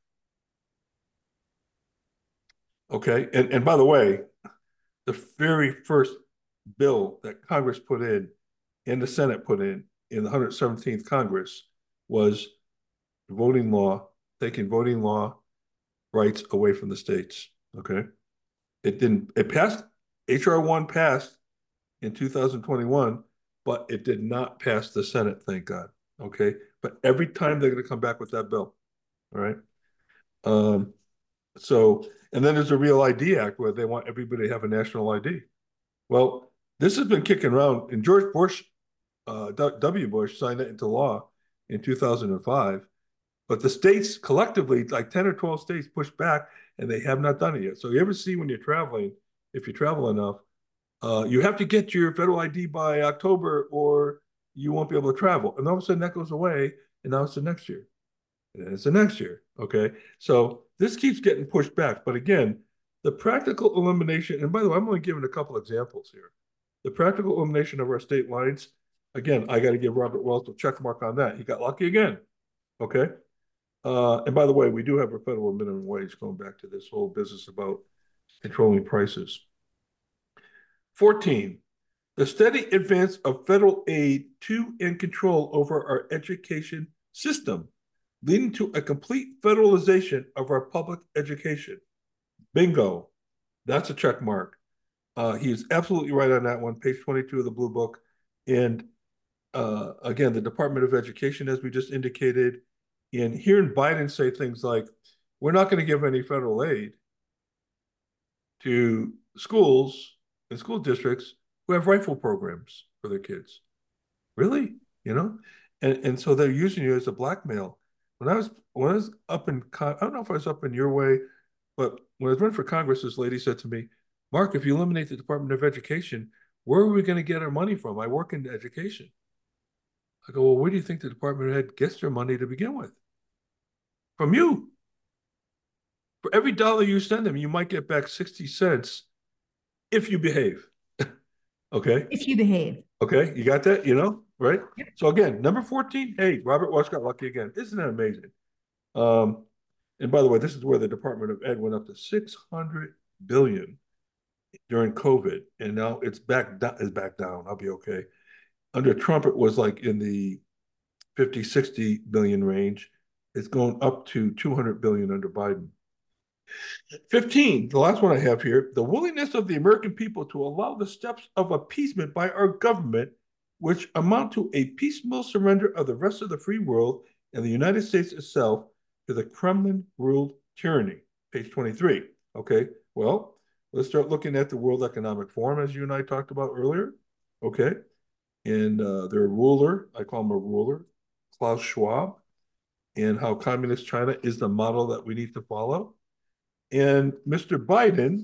Okay, and and by the way, the very first bill that Congress put in, and the Senate put in, in the one hundred seventeenth Congress was voting law, taking voting law rights away from the states. Okay, it didn't. It passed. H R one passed in two thousand twenty-one, but it did not pass the Senate. Thank God. Okay, but every time they're going to come back with that bill. All right. Um, so, and then there's a Real I D Act where they want everybody to have a national I D. Well, this has been kicking around, and George Bush, uh, W. Bush, signed it into law in two thousand five. But the states collectively, like ten or twelve states, pushed back, and they have not done it yet. So you ever see when you're traveling, if you travel enough, uh, you have to get your federal I D by October, or you won't be able to travel. And all of a sudden that goes away, and now it's the next year. And it's the next year. Okay. So this keeps getting pushed back. But again, the practical elimination, and by the way, I'm only giving a couple examples here. The practical elimination of our state lines, again, I got to give Robert Welch a check mark on that. He got lucky again. Okay. Uh, and by the way, we do have a federal minimum wage, going back to this whole business about controlling prices. fourteen, the steady advance of federal aid to and control over our education system, leading to a complete federalization of our public education. Bingo. That's a check mark. Uh, he is absolutely right on that one, page twenty-two of the Blue Book. And uh, again, the Department of Education, as we just indicated, and hearing Biden say things like, we're not going to give any federal aid to schools and school districts who have rifle programs for their kids. Really? You know? And, and so they're using you as a blackmail. When I was when I was up in, I don't know if I was up in your way, but when I was running for Congress, this lady said to me, Mark, if you eliminate the Department of Education, where are we going to get our money from? I work in education. I go, well, where do you think the Department of Ed gets their money to begin with? From you. For every dollar you send them, you might get back sixty cents if you behave. Okay.
If you behave.
Okay. You got that? You know, right? Yep. So again, number fourteen, hey, Robert Welch got lucky again. Isn't that amazing? Um, and by the way, this is where the Department of Ed went up to six hundred billion during COVID, and now it's back down. Is back down. I'll be okay. Under Trump, it was like in the fifty, sixty billion range. It's going up to two hundred billion under Biden. fifteen, the last one I have here, the willingness of the American people to allow the steps of appeasement by our government, which amount to a piecemeal surrender of the rest of the free world and the United States itself to the Kremlin-ruled tyranny. Page twenty-three. Okay, well, let's start looking at the World Economic Forum, as you and I talked about earlier. Okay, and uh, their ruler, I call him a ruler, Klaus Schwab, and how communist China is the model that we need to follow. And Mister Biden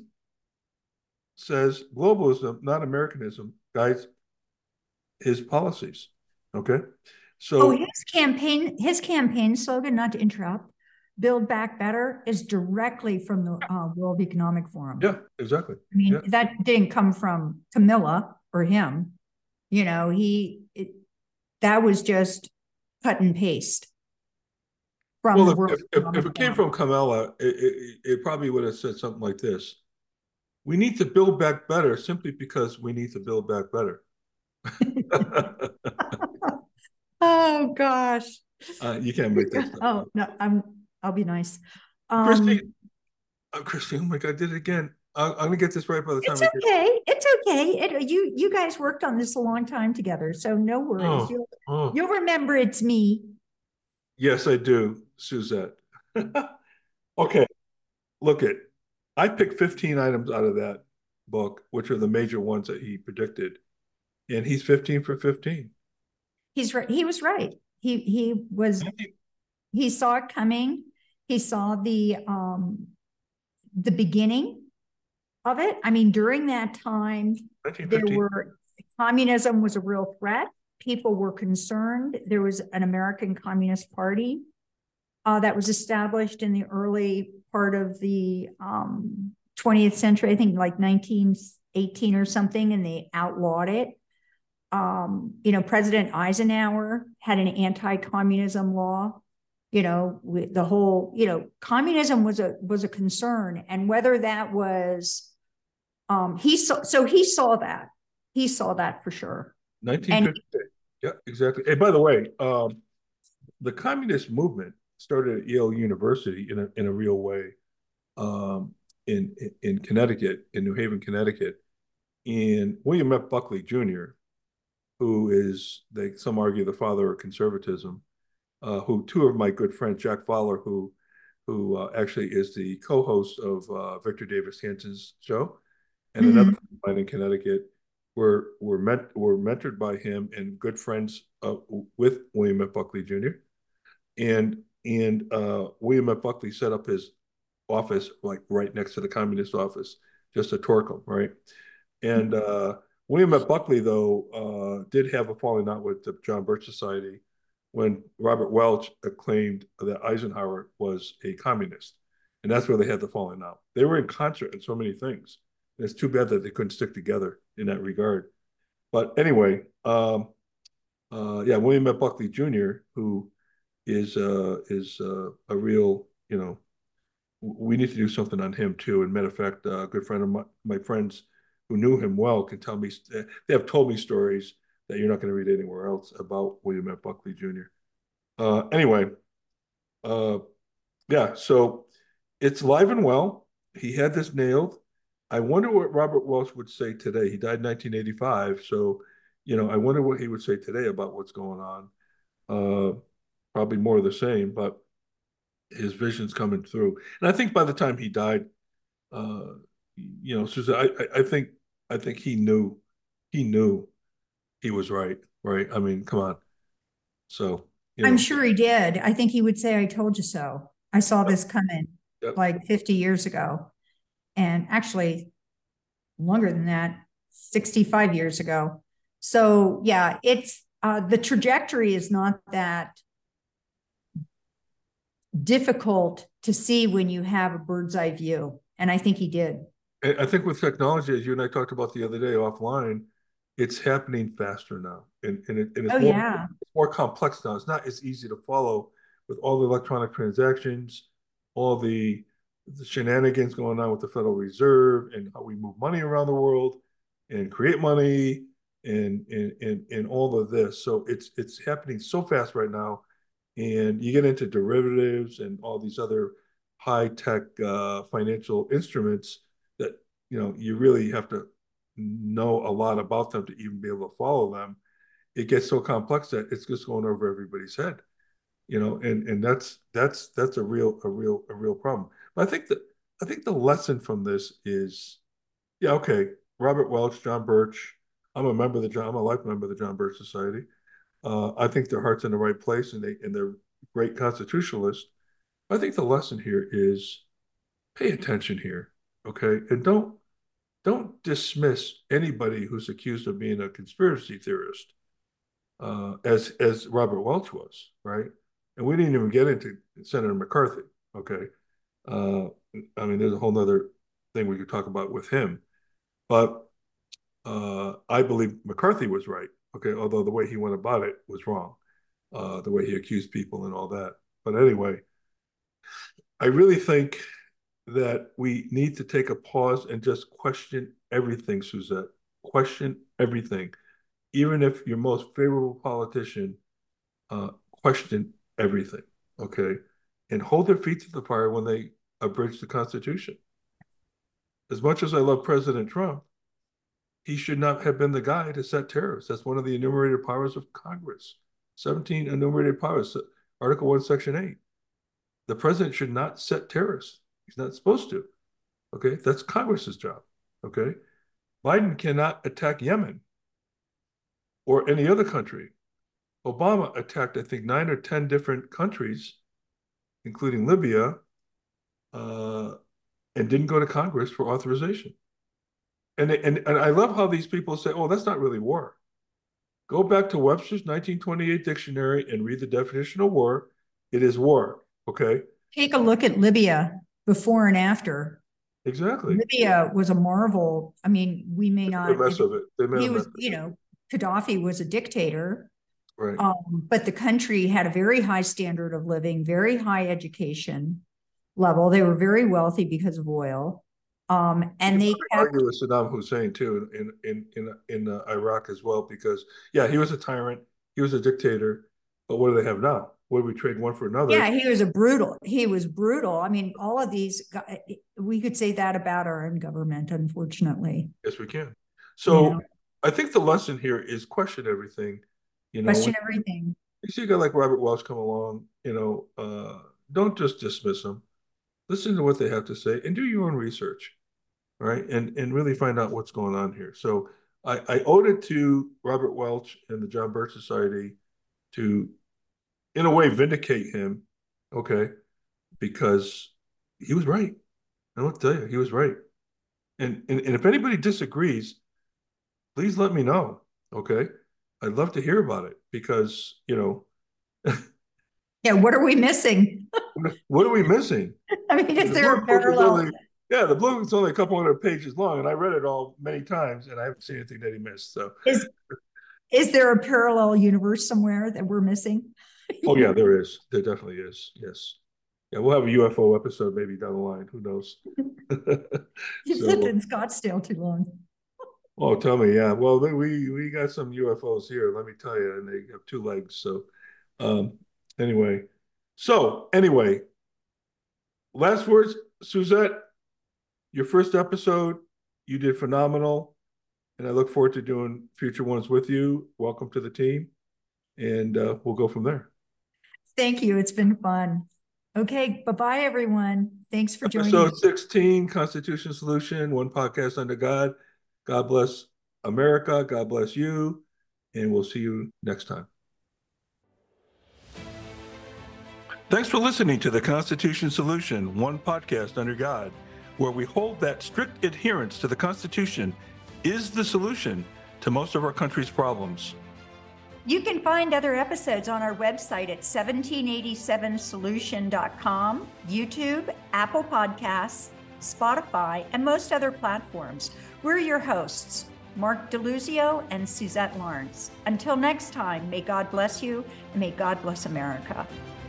says globalism, not Americanism, guides his policies. Okay. So
oh, his campaign, his campaign slogan, not to interrupt, Build Back Better, is directly from the uh, World Economic Forum.
Yeah, exactly.
I mean,
yeah.
that didn't come from Camilla or him. You know, he, it, that was just cut and paste.
From well, if, if, if it came from Kamala, it, it, it probably would have said something like this. We need to build back better simply because we need to build back better.
Oh, gosh.
Uh, you can't make that stuff.
Oh, no, I'm, I'll be nice.
Um, Christy, oh, Christy, oh my God, I did it again. I'm, I'm going to get this right by the time
it's
I
okay. Get... It's okay. It, you, you guys worked on this a long time together, so no worries. Oh, you'll, oh. you'll remember it's me.
Yes, I do, Suzette. Okay, look at, I picked fifteen items out of that book, which are the major ones that he predicted, and he's fifteen for fifteen.
He's right. He was right. He he was. He saw it coming. He saw the um, the beginning of it. I mean, during that time, there were communism was a real threat. people were concerned. There was an American Communist Party uh, that was established in the early part of the um, twentieth century, I think like nineteen eighteen or something, and they outlawed it. Um, you know, President Eisenhower had an anti-communism law. You know, with the whole, you know, communism was a was a concern, and whether that was, um, he saw, so he saw that, he saw that for sure.
nineteen fifty. Yeah, exactly. Hey, by the way, um, the communist movement started at Yale University in a in a real way, um, in in Connecticut, in New Haven, Connecticut, and William F. Buckley Junior, who is, they some argue, the father of conservatism. Uh, who two of my good friends, Jack Fowler, who who uh, actually is the co-host of uh, Victor Davis Hanson's show, and mm-hmm. another friend in Connecticut, were were met were mentored by him and good friends uh, with William F. Buckley Junior And and uh, William F. Buckley set up his office like right next to the communist office, just to torque them, right? And uh, William F. Buckley, though, uh, did have a falling out with the John Birch Society when Robert Welch claimed that Eisenhower was a communist. And that's where they had the falling out. They were in concert in so many things. And it's too bad that they couldn't stick together in that regard. But anyway, um, uh, yeah, William F. Buckley Junior, who is uh, is uh, a real, you know, we need to do something on him too. And matter of fact, uh, a good friend of my, my friends who knew him well can tell me, they have told me stories that you're not going to read anywhere else about William F. Buckley Junior Uh, anyway, uh, yeah, so it's live and well. He had this nailed. I wonder what Robert Welch would say today. He died in nineteen eighty-five, so, you know, I wonder what he would say today about what's going on. Uh, probably more of the same, but his vision's coming through. And I think by the time he died, uh, you know, Susan, I, I, I think I think he knew he knew he was right, right? I mean, come on. So, you know.
I'm sure he did. I think he would say, I told you so. I saw this coming yep. like fifty years ago. And actually, longer than that, sixty-five years ago. So, yeah, it's uh, the trajectory is not that difficult to see when you have a bird's eye view. And I think he did.
I think with technology, as you and I talked about the other day offline, it's happening faster now. And, and, it, and it's,
oh,
more,
yeah.
it's more complex now. It's not as easy to follow with all the electronic transactions, all the, the shenanigans going on with the Federal Reserve and how we move money around the world and create money and, and, and, and all of this. So it's, it's happening so fast right now. And you get into derivatives and all these other high-tech uh, financial instruments that, you know, you really have to know a lot about them to even be able to follow them. It gets so complex that it's just going over everybody's head, you know, and and that's that's that's a real a real a real problem. But I think that I think the lesson from this is, yeah, okay, Robert Welch, John Birch. I'm a member of the John, I'm a life member of the John Birch Society. Uh, I think their heart's in the right place, and they and they're great constitutionalists. I think the lesson here is pay attention here, okay, and don't don't dismiss anybody who's accused of being a conspiracy theorist, uh, as as Robert Welch was, right? And we didn't even get into Senator McCarthy, okay? Uh, I mean, there's a whole nother thing we could talk about with him, but uh, I believe McCarthy was right. Okay, although the way he went about it was wrong, uh, the way he accused people and all that. But anyway, I really think that we need to take a pause and just question everything, Suzette. Question everything. Even if your most favorable politician, uh, question everything, okay? And hold their feet to the fire when they abridge the Constitution. As much as I love President Trump, he should not have been the guy to set tariffs. That's one of the enumerated powers of Congress. seventeen enumerated powers, Article one, Section eight. The president should not set tariffs. He's not supposed to. Okay, that's Congress's job. Okay, Biden cannot attack Yemen or any other country. Obama attacked, I think, nine or ten different countries, including Libya, uh, and didn't go to Congress for authorization. And, and, and I love how these people say, oh, that's not really war. Go back to Webster's nineteen twenty-eight dictionary and read the definition of war. It is war, okay?
Take a look at Libya before and after.
Exactly.
Libya was a marvel. I mean, we may
They
not.
made a mess of it. They made
He
a
was,
mess.
you know, Gaddafi was a dictator.
Right.
Um, but the country had a very high standard of living, very high education level. They were very wealthy because of oil. Um, and
you
they kept,
argue with Saddam Hussein too in in in in uh, Iraq as well, because yeah, he was a tyrant, he was a dictator, but what do they have now? What do we trade one for another?
Yeah, he was a brutal. He was brutal. I mean, all of these. We could say that about our own government, unfortunately.
Yes, we can. So
you know?
I think the lesson here is question everything. You know,
question everything.
You see a guy like Robert Welch come along. You know, uh, don't just dismiss him. Listen to what they have to say and do your own research, right? And and really find out what's going on here. So I, I owed it to Robert Welch and the John Birch Society to, in a way, vindicate him, okay, because he was right. I want to tell you, he was right. And, and and if anybody disagrees, please let me know, okay? I'd love to hear about it because, you know.
Yeah, what are we missing?
What are we missing?
I mean, is the there a parallel?
Only, yeah, the blue book's only a couple hundred pages long, and I read it all many times, and I haven't seen anything that he missed. So,
is is there a parallel universe somewhere that we're missing?
Oh yeah, there is. There definitely is. Yes. Yeah, we'll have a U F O episode maybe down the line. Who knows?
You've so, lived in Scottsdale too long.
Oh, tell me, yeah. Well, we we got some U F Os here. Let me tell you, and they have two legs. So, um, anyway, so anyway, last words, Suzette. Your first episode, you did phenomenal, and I look forward to doing future ones with you. Welcome to the team, and uh, we'll go from there.
Thank you. It's been fun. Okay, bye-bye, everyone. Thanks for joining.
Episode sixteen, Constitution Solution, one podcast under God. God bless America. God bless you, and we'll see you next time. Thanks for listening to the Constitution Solution, one podcast under God, where we hold that strict adherence to the Constitution is the solution to most of our country's problems.
You can find other episodes on our website at seventeen eighty-seven solution dot com, YouTube, Apple Podcasts, Spotify, and most other platforms. We're your hosts, Mark DeLuzio and Suzette Lawrence. Until next time, may God bless you, and may God bless America.